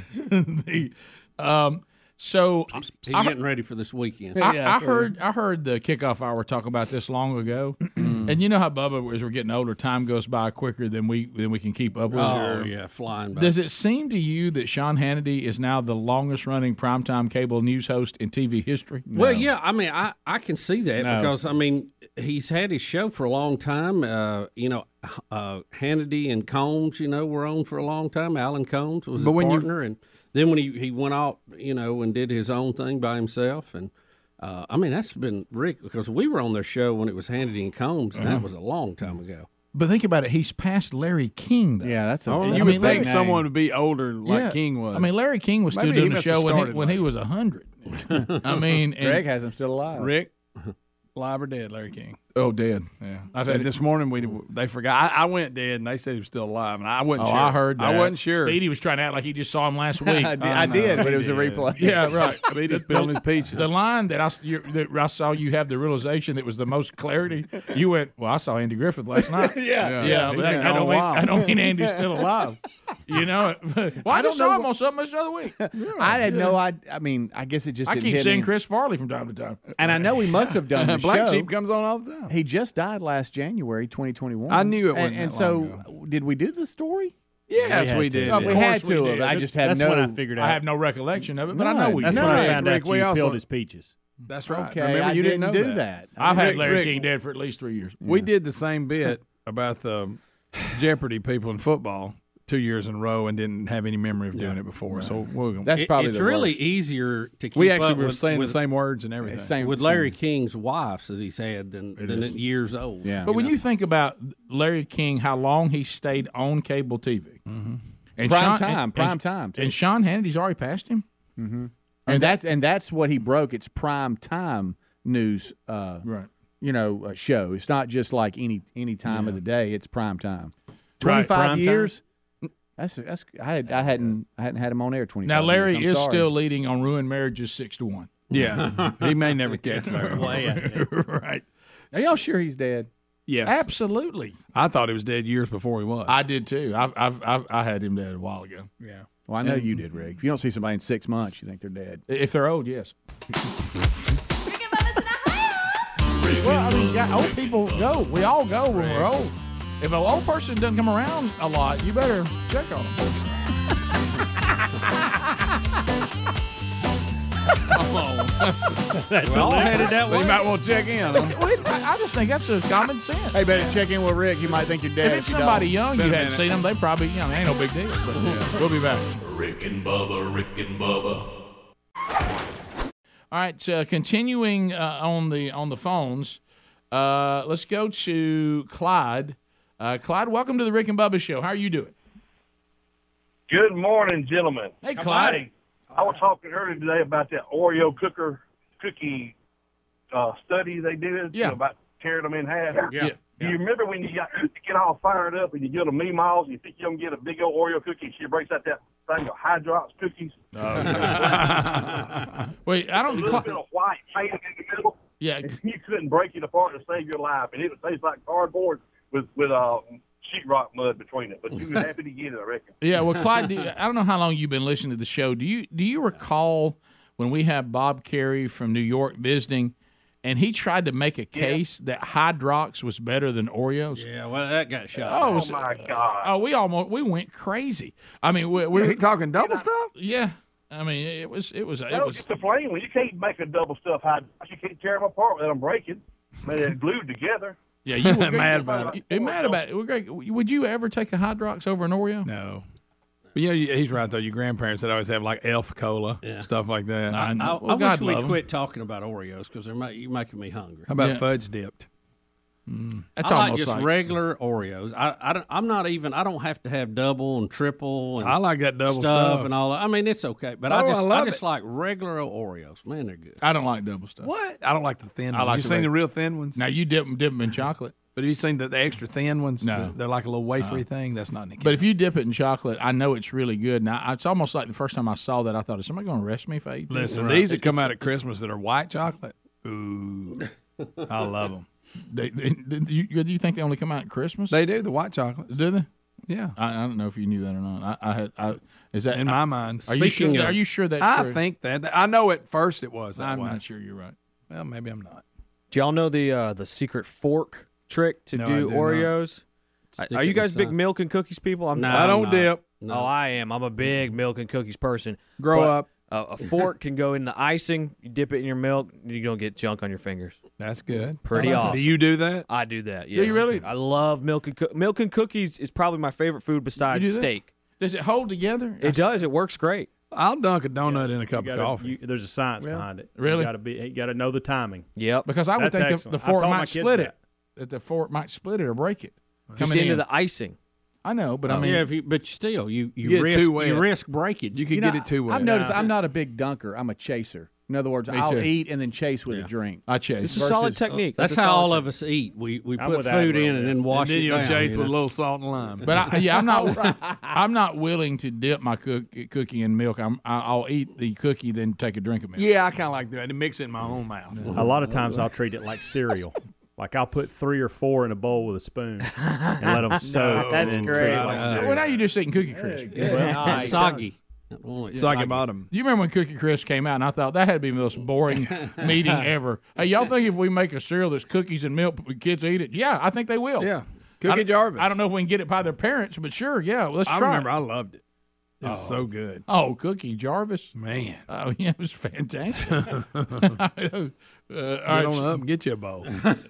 Speaker 3: So
Speaker 4: he's getting ready for this weekend.
Speaker 3: I heard the kickoff hour talk about this long ago, and you know how Bubba, as we're getting older, time goes by quicker than we can keep up with.
Speaker 4: Oh yeah, flying by.
Speaker 3: Does it seem to you that Sean Hannity is now the longest running primetime cable news host in TV history?
Speaker 4: No. Well, yeah, I mean, I can see that because I mean he's had his show for a long time. Hannity and Combs, were on for a long time. Alan Combs was his partner, and then when he went out, and did his own thing by himself, and I mean that's been Rick because we were on their show when it was Hannity and Combs, and that was a long time ago.
Speaker 3: But think about it; he's past Larry King. Though.
Speaker 6: Yeah, that's.
Speaker 8: You would think someone would be older like King was.
Speaker 3: I mean, Larry King was still doing the show when he was 100. I mean,
Speaker 6: Greg has him still alive.
Speaker 8: Rick, live or dead, Larry King. Oh, dead. Yeah. I said this morning they forgot. I went dead, and they said he was still alive, and I wasn't sure.
Speaker 3: I heard that.
Speaker 8: I wasn't sure.
Speaker 3: Speedy was trying to act like he just saw him last week.
Speaker 6: I did, but it was a replay.
Speaker 3: Yeah, right.
Speaker 8: He just peeling his peaches.
Speaker 3: The line that I saw you have the realization that was the most clarity, you went, well, I saw Andy Griffith last night.
Speaker 8: Yeah.
Speaker 3: But I don't mean Andy's still alive. You know? Well, I just saw him on something this other week.
Speaker 6: I had no idea. I mean, I guess it just didn't
Speaker 3: keep
Speaker 6: hit
Speaker 3: seeing
Speaker 6: me.
Speaker 3: Chris Farley from time to time.
Speaker 6: And I know he must have done the
Speaker 8: Black
Speaker 6: show.
Speaker 8: Sheep comes on all the time.
Speaker 6: He just died last January 2021.
Speaker 8: I knew it wasn't
Speaker 6: And
Speaker 8: that
Speaker 6: so,
Speaker 8: long ago.
Speaker 6: did we do the story?
Speaker 8: Yes, we did.
Speaker 6: We had to have. I just had
Speaker 10: That's
Speaker 6: no.
Speaker 10: when I figured out.
Speaker 3: I have no recollection of it, but I know we
Speaker 10: That's
Speaker 3: did.
Speaker 10: when I found
Speaker 8: Rick,
Speaker 10: out
Speaker 8: we
Speaker 10: you
Speaker 8: also-
Speaker 10: peeled his peaches.
Speaker 8: That's right.
Speaker 6: Okay,
Speaker 8: Remember,
Speaker 6: I
Speaker 8: you didn't
Speaker 6: do
Speaker 8: know
Speaker 6: that.
Speaker 3: I've had Larry
Speaker 8: Rick,
Speaker 3: King dead for at least 3 years.
Speaker 8: We did the same bit about the Jeopardy people in football 2 years in a row and didn't have any memory of doing it before. So
Speaker 6: That's probably
Speaker 4: it's
Speaker 6: the
Speaker 4: really
Speaker 6: worst.
Speaker 4: easier to keep
Speaker 8: we actually
Speaker 4: up
Speaker 8: were
Speaker 4: with,
Speaker 8: saying
Speaker 4: with,
Speaker 8: the same words and everything.
Speaker 4: with Larry King's wives that he's had than years old.
Speaker 6: Yeah.
Speaker 3: But when you think about Larry King, how long he stayed on cable TV, and
Speaker 6: Prime
Speaker 3: Sean,
Speaker 6: time, too.
Speaker 3: and Sean Hannity's already passed him.
Speaker 6: And that's what he broke. It's prime time news.
Speaker 3: Right.
Speaker 6: Show. It's not just like any time of the day. It's prime time.
Speaker 3: Right,
Speaker 6: 25
Speaker 10: prime
Speaker 6: years. That's I hadn't had him on air 25.
Speaker 3: Now Larry
Speaker 6: years. I'm
Speaker 3: is
Speaker 6: sorry.
Speaker 3: still leading on ruined marriages 6-1.
Speaker 8: Yeah, he may never catch Larry.
Speaker 3: Right.
Speaker 6: Are y'all sure he's dead?
Speaker 8: Yes,
Speaker 3: Absolutely.
Speaker 8: I thought he was dead years before he was.
Speaker 3: I did too. I had him dead a while ago.
Speaker 8: Yeah.
Speaker 6: Well, I know you did, Rick. If you don't see somebody in 6 months, you think they're dead.
Speaker 3: If they're old, yes. Well, I mean, old people go. We all go when we're old. If an old person doesn't come around a lot, you better check on them.
Speaker 4: We all headed that way.
Speaker 8: You might want to check in.
Speaker 3: I just think that's a common sense.
Speaker 6: Hey, better check in with Rick. You might think you're dead.
Speaker 3: If it's somebody young you
Speaker 8: Been a
Speaker 3: hadn't
Speaker 8: minute.
Speaker 3: seen them, they probably, ain't no big deal. But we'll be back.
Speaker 5: Rick and Bubba, Rick and Bubba.
Speaker 3: All right, continuing on the phones, let's go to Clyde. Clyde, welcome to the Rick and Bubba Show. How are you doing?
Speaker 19: Good morning, gentlemen.
Speaker 3: Hey, Clyde.
Speaker 19: I was talking earlier today about that Oreo cookie study they did about tearing them in half.
Speaker 3: Yeah.
Speaker 19: Do you remember when you get all fired up and you go to Meemaw's and you think you're going to get a big old Oreo cookie and she breaks out that thing of Hydrox cookies?
Speaker 3: Wait, I
Speaker 19: A
Speaker 3: don't.
Speaker 19: little bit of white paint in the middle.
Speaker 3: Yeah.
Speaker 19: And you couldn't break it apart to save your life. And it would taste like cardboard with sheetrock mud between it. But you were happy to get it, I reckon.
Speaker 3: Yeah, well, Clyde, I don't know how long you've been listening to the show. Do you recall when we had Bob Carey from New York visiting, and he tried to make a case that Hydrox was better than Oreos?
Speaker 4: Yeah, well, that got shot.
Speaker 19: Oh, my God.
Speaker 3: Oh, we went crazy. I mean, we're
Speaker 8: talking double stuff.
Speaker 3: Yeah, I mean, it was.
Speaker 19: That was just the plain one. You can't make a double stuff Hydrox. You can't tear them apart without them breaking. They're glued together.
Speaker 3: Yeah, you were
Speaker 8: mad about it.
Speaker 3: You're mad about it. Well, Greg, would you ever take a Hydrox over an Oreo?
Speaker 8: No. But he's right though. Your grandparents would always have like Elf Cola, stuff like that.
Speaker 4: I
Speaker 3: Well,
Speaker 4: wish
Speaker 3: God
Speaker 4: we'd
Speaker 3: love 'em.
Speaker 4: quit talking about Oreos because you're making me hungry.
Speaker 8: How about fudge dipped?
Speaker 3: That's
Speaker 4: I like
Speaker 3: almost
Speaker 4: just
Speaker 3: like
Speaker 4: regular Oreos. I'm not even. I don't have to have double and triple. And
Speaker 8: I like that double
Speaker 4: stuff
Speaker 8: stuff.
Speaker 4: and all that. I mean, it's okay, but
Speaker 8: Oh,
Speaker 4: I
Speaker 8: love
Speaker 4: just
Speaker 8: it.
Speaker 4: like regular Oreos. Man, they're good.
Speaker 3: I don't like double stuff.
Speaker 8: What? I don't like the thin
Speaker 3: I
Speaker 8: ones.
Speaker 3: like
Speaker 8: You
Speaker 3: the
Speaker 8: seen
Speaker 3: reg-
Speaker 8: the real thin ones?
Speaker 3: Now you dip them in chocolate.
Speaker 8: But have you seen the extra thin ones?
Speaker 3: No.
Speaker 8: They're like a little wafery thing. That's not any
Speaker 3: But if you dip it in chocolate, I know it's really good. Now it's almost like the first time I saw that, I thought, is somebody going to arrest me for eating this?
Speaker 8: Listen, these that come out at Christmas that are white chocolate. Ooh, I love them.
Speaker 3: Do you think they only come out at Christmas?
Speaker 8: They do, the white chocolates.
Speaker 3: Do they?
Speaker 8: Yeah.
Speaker 3: I don't know if you knew that or not. Is that
Speaker 8: In my mind.
Speaker 3: Are you sure? Are you sure that's
Speaker 8: I
Speaker 3: true?
Speaker 8: think that. I know at first it was that
Speaker 3: I'm
Speaker 8: way.
Speaker 3: not sure you're right.
Speaker 8: Well, maybe I'm not.
Speaker 7: Do y'all know the secret fork trick to
Speaker 8: No, I
Speaker 7: do
Speaker 8: do not.
Speaker 7: Oreos?
Speaker 4: Stick
Speaker 7: Are
Speaker 4: it
Speaker 7: you guys
Speaker 4: inside.
Speaker 7: big milk and cookies people?
Speaker 4: No,
Speaker 8: I don't
Speaker 4: I'm not.
Speaker 8: dip.
Speaker 4: No.
Speaker 7: Oh, I am. I'm a big milk and cookies person.
Speaker 8: Grow
Speaker 7: But
Speaker 8: up.
Speaker 7: A fork can go in the icing. You dip it in your milk, you're going to get junk on your fingers.
Speaker 8: That's good.
Speaker 7: Pretty
Speaker 8: I like it.
Speaker 7: awesome.
Speaker 8: Do you do that?
Speaker 7: I do that, yes.
Speaker 3: Do you really?
Speaker 7: I love milk and cookies is probably my favorite food
Speaker 3: You
Speaker 7: besides
Speaker 3: do that?
Speaker 7: steak.
Speaker 3: Does it hold together?
Speaker 7: It does. It works great.
Speaker 8: I'll dunk a donut in a cup of coffee.
Speaker 10: There's a science behind it.
Speaker 3: Really?
Speaker 10: You got to know the timing.
Speaker 7: Yep.
Speaker 3: Because I would
Speaker 10: That's
Speaker 3: think the
Speaker 10: excellent. I
Speaker 3: fork
Speaker 10: taught my
Speaker 3: might
Speaker 10: kids
Speaker 3: split
Speaker 10: that.
Speaker 3: it. That the fork might split it or break it.
Speaker 7: Just
Speaker 3: Coming
Speaker 7: into
Speaker 3: in.
Speaker 7: the icing.
Speaker 3: I know, but I mean,
Speaker 4: yeah, but still, you
Speaker 8: get
Speaker 4: risk
Speaker 8: too wet.
Speaker 4: you risk breakage.
Speaker 8: You could get it too wet.
Speaker 6: I've noticed I'm not a big dunker. I'm a chaser. In other words,
Speaker 3: Me
Speaker 6: I'll
Speaker 3: too.
Speaker 6: eat and then chase with a drink.
Speaker 3: I chase.
Speaker 7: It's a solid technique.
Speaker 4: That's how all of us eat. We put food in and then wash it down.
Speaker 8: chase
Speaker 4: you
Speaker 8: with a
Speaker 4: know?
Speaker 8: little salt and lime.
Speaker 3: But I'm not willing to dip my cookie in milk. I'll eat the cookie, then take a drink of milk.
Speaker 8: Yeah, I kind of like that. And mix it in my own mouth.
Speaker 10: A lot of times I'll treat it like cereal. Like I'll put 3 or 4 in a bowl with a spoon and let them soak.
Speaker 7: That's
Speaker 10: and then
Speaker 7: great.
Speaker 10: treat it like cereal.
Speaker 3: Well, now you're just eating Cookie Crisp.
Speaker 4: It's soggy.
Speaker 8: Soggy bottom.
Speaker 3: You remember when Cookie Crisp came out, and I thought that had to be the most boring meeting ever. Hey, y'all think if we make a cereal that's cookies and milk, kids eat it? Yeah, I think they will.
Speaker 8: Yeah. Cookie Jarvis.
Speaker 3: I don't know if we can get it by their parents, but sure, yeah, let's try.
Speaker 8: I remember
Speaker 3: it.
Speaker 8: I loved it. It was so good.
Speaker 3: Oh, Cookie Jarvis.
Speaker 8: Man.
Speaker 3: Oh, yeah, it was fantastic.
Speaker 8: Get on up and get you a bowl.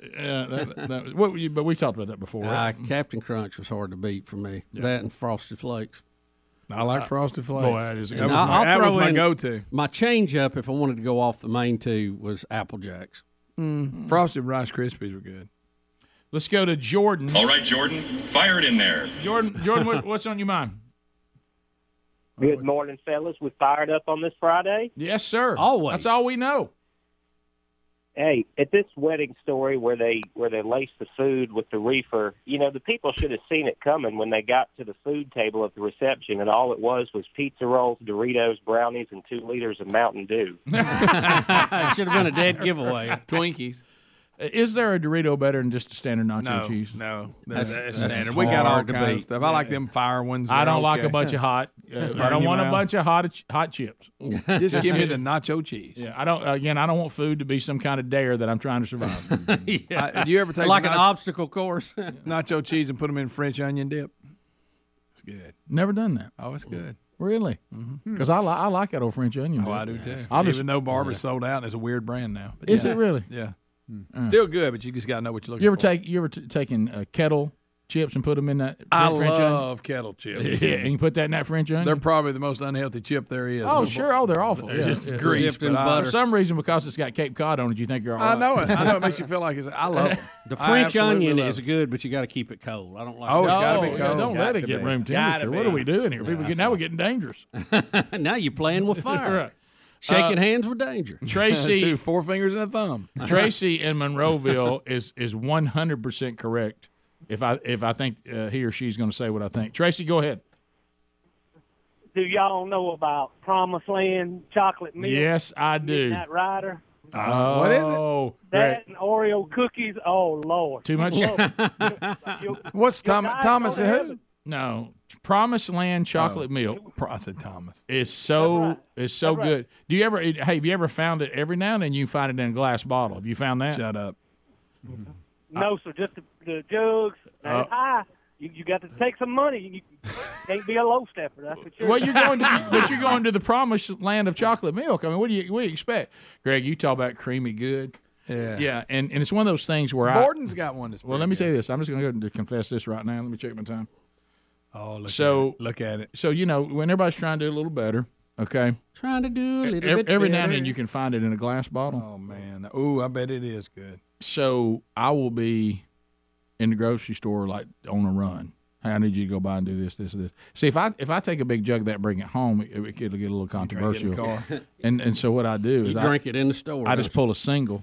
Speaker 3: But we talked about that before. Right?
Speaker 4: Captain Crunch was hard to beat for me. Yeah. That and Frosted Flakes.
Speaker 8: I like Frosted Flakes.
Speaker 3: Boy, that is
Speaker 8: that was my go-to.
Speaker 4: My change-up, if I wanted to go off the main two, was Apple Jacks.
Speaker 8: Frosted Rice Krispies were good.
Speaker 3: Let's go to Jordan.
Speaker 20: All right, Jordan, fire it in there.
Speaker 3: Jordan, what's on your mind?
Speaker 21: Good morning, fellas. We fired up on this Friday?
Speaker 3: Yes, sir.
Speaker 4: Always.
Speaker 3: That's all we know.
Speaker 21: Hey, at this wedding story where they laced the food with the reefer, the people should have seen it coming when they got to the food table at the reception, and all it was pizza rolls, Doritos, brownies, and 2 liters of Mountain Dew.
Speaker 4: It should have been a dead giveaway.
Speaker 8: Twinkies.
Speaker 3: Is there a Dorito better than just a standard nacho cheese?
Speaker 8: No, that's standard. We got all kinds of stuff. I like them fire ones.
Speaker 3: I don't like a bunch of hot. I don't want a bunch of hot chips.
Speaker 8: Just give me the nacho cheese.
Speaker 3: Yeah, I don't want food to be some kind of dare that I'm trying to survive.
Speaker 8: Do you ever take
Speaker 4: like an obstacle course?
Speaker 8: Nacho cheese and put them in French onion dip? It's good.
Speaker 3: Never done that.
Speaker 8: Oh, it's good.
Speaker 3: Really? Because I like that old French onion.
Speaker 8: Oh, I do too. Even though Barber's sold out, and it's a weird brand now. But
Speaker 3: is it really?
Speaker 8: Yeah. Still good, but you just got to know what you're looking for.
Speaker 3: You ever taken kettle chips and put them in that
Speaker 8: I
Speaker 3: French
Speaker 8: love kettle chips.
Speaker 3: Yeah, and you put that in that French onion?
Speaker 8: They're probably the most unhealthy chip there is.
Speaker 3: Oh, sure. Oh, they're awful.
Speaker 8: They're just grease.
Speaker 4: Dipped in butter.
Speaker 3: For some reason, because it's got Cape Cod on it, you think you're all right.
Speaker 8: I know it. I know it makes you feel like I love them.
Speaker 4: The French onion is good, but you got to keep it cold. I don't like
Speaker 8: Oh,
Speaker 4: it.
Speaker 8: it's got to be cold.
Speaker 3: Don't let it get room temperature. What are we doing here? Now we're getting dangerous.
Speaker 4: Now you're playing with fire.
Speaker 3: Right.
Speaker 4: Shaking hands with danger.
Speaker 3: Tracy,
Speaker 8: 4 fingers and a thumb.
Speaker 3: Tracy in Monroeville is 100% correct. If I think he or she's going to say what I think. Tracy, go ahead.
Speaker 21: Do y'all know about Promised Land chocolate milk?
Speaker 3: Yes, I do.
Speaker 21: That rider?
Speaker 8: What is it?
Speaker 21: That and Oreo cookies. Oh Lord!
Speaker 3: Too much.
Speaker 8: What's Thomas and who?
Speaker 3: No, Promised Land chocolate milk.
Speaker 8: I said Thomas.
Speaker 3: Is so good.
Speaker 21: Right.
Speaker 3: Do you ever? Hey, have you ever found it? Every now and then you find it in a glass bottle. Have you found that?
Speaker 8: Shut up.
Speaker 21: No, sir. Just the jugs. That's high. You got to take some money. You can't be a low stepper. That's for sure.
Speaker 3: Well, you're going to the Promised Land of chocolate milk. I mean, what do you expect, Greg? You talk about creamy good. Yeah, and it's one of those things where
Speaker 8: Borden's got one. That's
Speaker 3: let me tell you this. I'm just going to go ahead and confess this right now. Let me check my time.
Speaker 8: Oh,
Speaker 3: look
Speaker 8: at it.
Speaker 3: So when everybody's trying to do a little better, okay.
Speaker 4: Trying to do a little bit better.
Speaker 3: Every now and then you can find it in a glass bottle.
Speaker 8: Oh man, I bet it is good.
Speaker 3: So I will be in the grocery store like on a run. Hey, I need you to go by and do this. See, if I take a big jug of that and bring it home, it'll get a little controversial. And so what I do is
Speaker 4: I drink it in the store.
Speaker 3: I just pull a single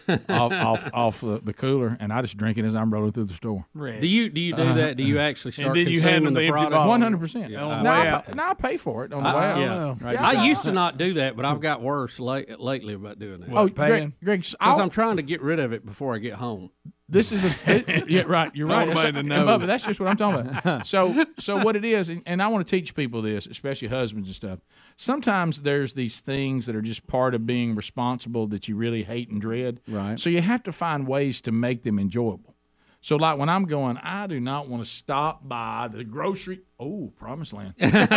Speaker 3: off the cooler, and I just drink it as I'm rolling through the store.
Speaker 4: Do you do that? Do you actually start consuming the product?
Speaker 3: 100%.
Speaker 8: Now
Speaker 3: I pay for it on the way out.
Speaker 4: Right. I used to not do that, but I've got worse lately about doing that.
Speaker 3: Oh, Greg,
Speaker 4: because I'm trying to get rid of it before I get home.
Speaker 3: This is yeah, right. You're right. But that's just what I'm talking about. So what it is, and I want to teach people this, especially husbands and stuff. Sometimes there's these things that are just part of being responsible that you really hate and dread.
Speaker 6: Right.
Speaker 3: So you have to find ways to make them enjoyable. So like when I'm going, I do not want to stop by the grocery. Oh, Promised Land.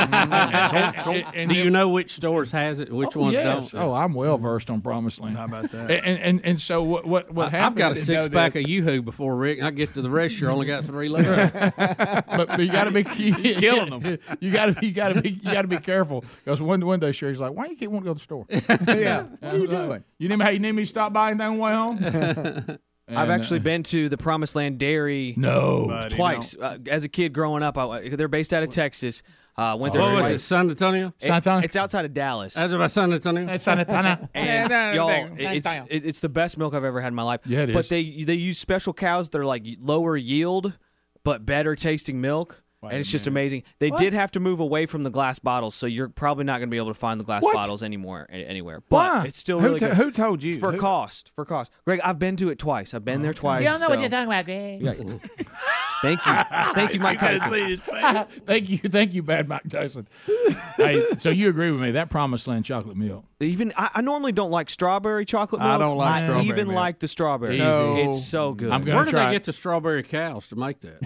Speaker 4: Do you know which stores has it? Which ones don't?
Speaker 3: Oh, I'm well versed on Promised Land.
Speaker 8: How about that?
Speaker 3: And so what happened?
Speaker 4: I've got a 6-pack of Yoo-Hoo before Rick. I get to the restaurant, only got 3 left.
Speaker 3: but you got to be
Speaker 8: killing them.
Speaker 3: You got to be careful because one day Sherry's like, why do you keep wanting to go to the store?
Speaker 6: Yeah, what are you doing?
Speaker 3: You need me to stop by anything on the way home?
Speaker 7: I've actually been to the Promised Land Dairy
Speaker 3: twice.
Speaker 7: As a kid growing up, they're based out of Texas. Went there
Speaker 4: What was
Speaker 7: twice.
Speaker 4: it, San Antonio?
Speaker 7: It's outside of Dallas.
Speaker 4: That's about San Antonio.
Speaker 9: San Antonio.
Speaker 7: And y'all, it's the best milk I've ever had in my life.
Speaker 8: Yeah, it
Speaker 7: But
Speaker 8: is.
Speaker 7: they use special cows that are like lower yield, but better tasting milk. And it's just amazing. They did have to move away from the glass bottles, so you're probably not going to be able to find the glass bottles anymore anywhere. But
Speaker 3: Why?
Speaker 7: it's still really good.
Speaker 3: Who told you?
Speaker 7: For cost. Greg, I've been to it twice. I've been there twice.
Speaker 9: You don't know what
Speaker 7: so-
Speaker 9: you're talking about, Greg.
Speaker 7: Yeah. Thank you, Mike Tyson.
Speaker 3: Thank you, Bad Mike Tyson. Hey, so you agree with me? That Promised Land chocolate milk.
Speaker 7: Even I normally don't like strawberry chocolate milk.
Speaker 8: I don't like strawberry
Speaker 7: even
Speaker 8: milk.
Speaker 7: like the strawberry.
Speaker 8: No.
Speaker 7: It's so good.
Speaker 3: I'm
Speaker 4: Where
Speaker 3: gonna
Speaker 4: do they
Speaker 3: try.
Speaker 4: get the strawberry cows to make that?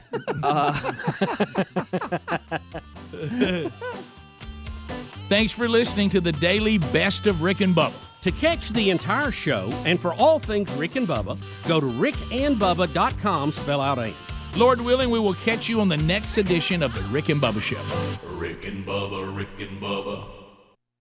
Speaker 3: Thanks for listening to the daily Best of Rick and Bubba.
Speaker 2: To catch the entire show and for all things Rick and Bubba, go to rickandbubba.com, spell out AIM.
Speaker 3: Lord willing, we will catch you on the next edition of the Rick and Bubba Show.
Speaker 5: Rick and Bubba, Rick and Bubba.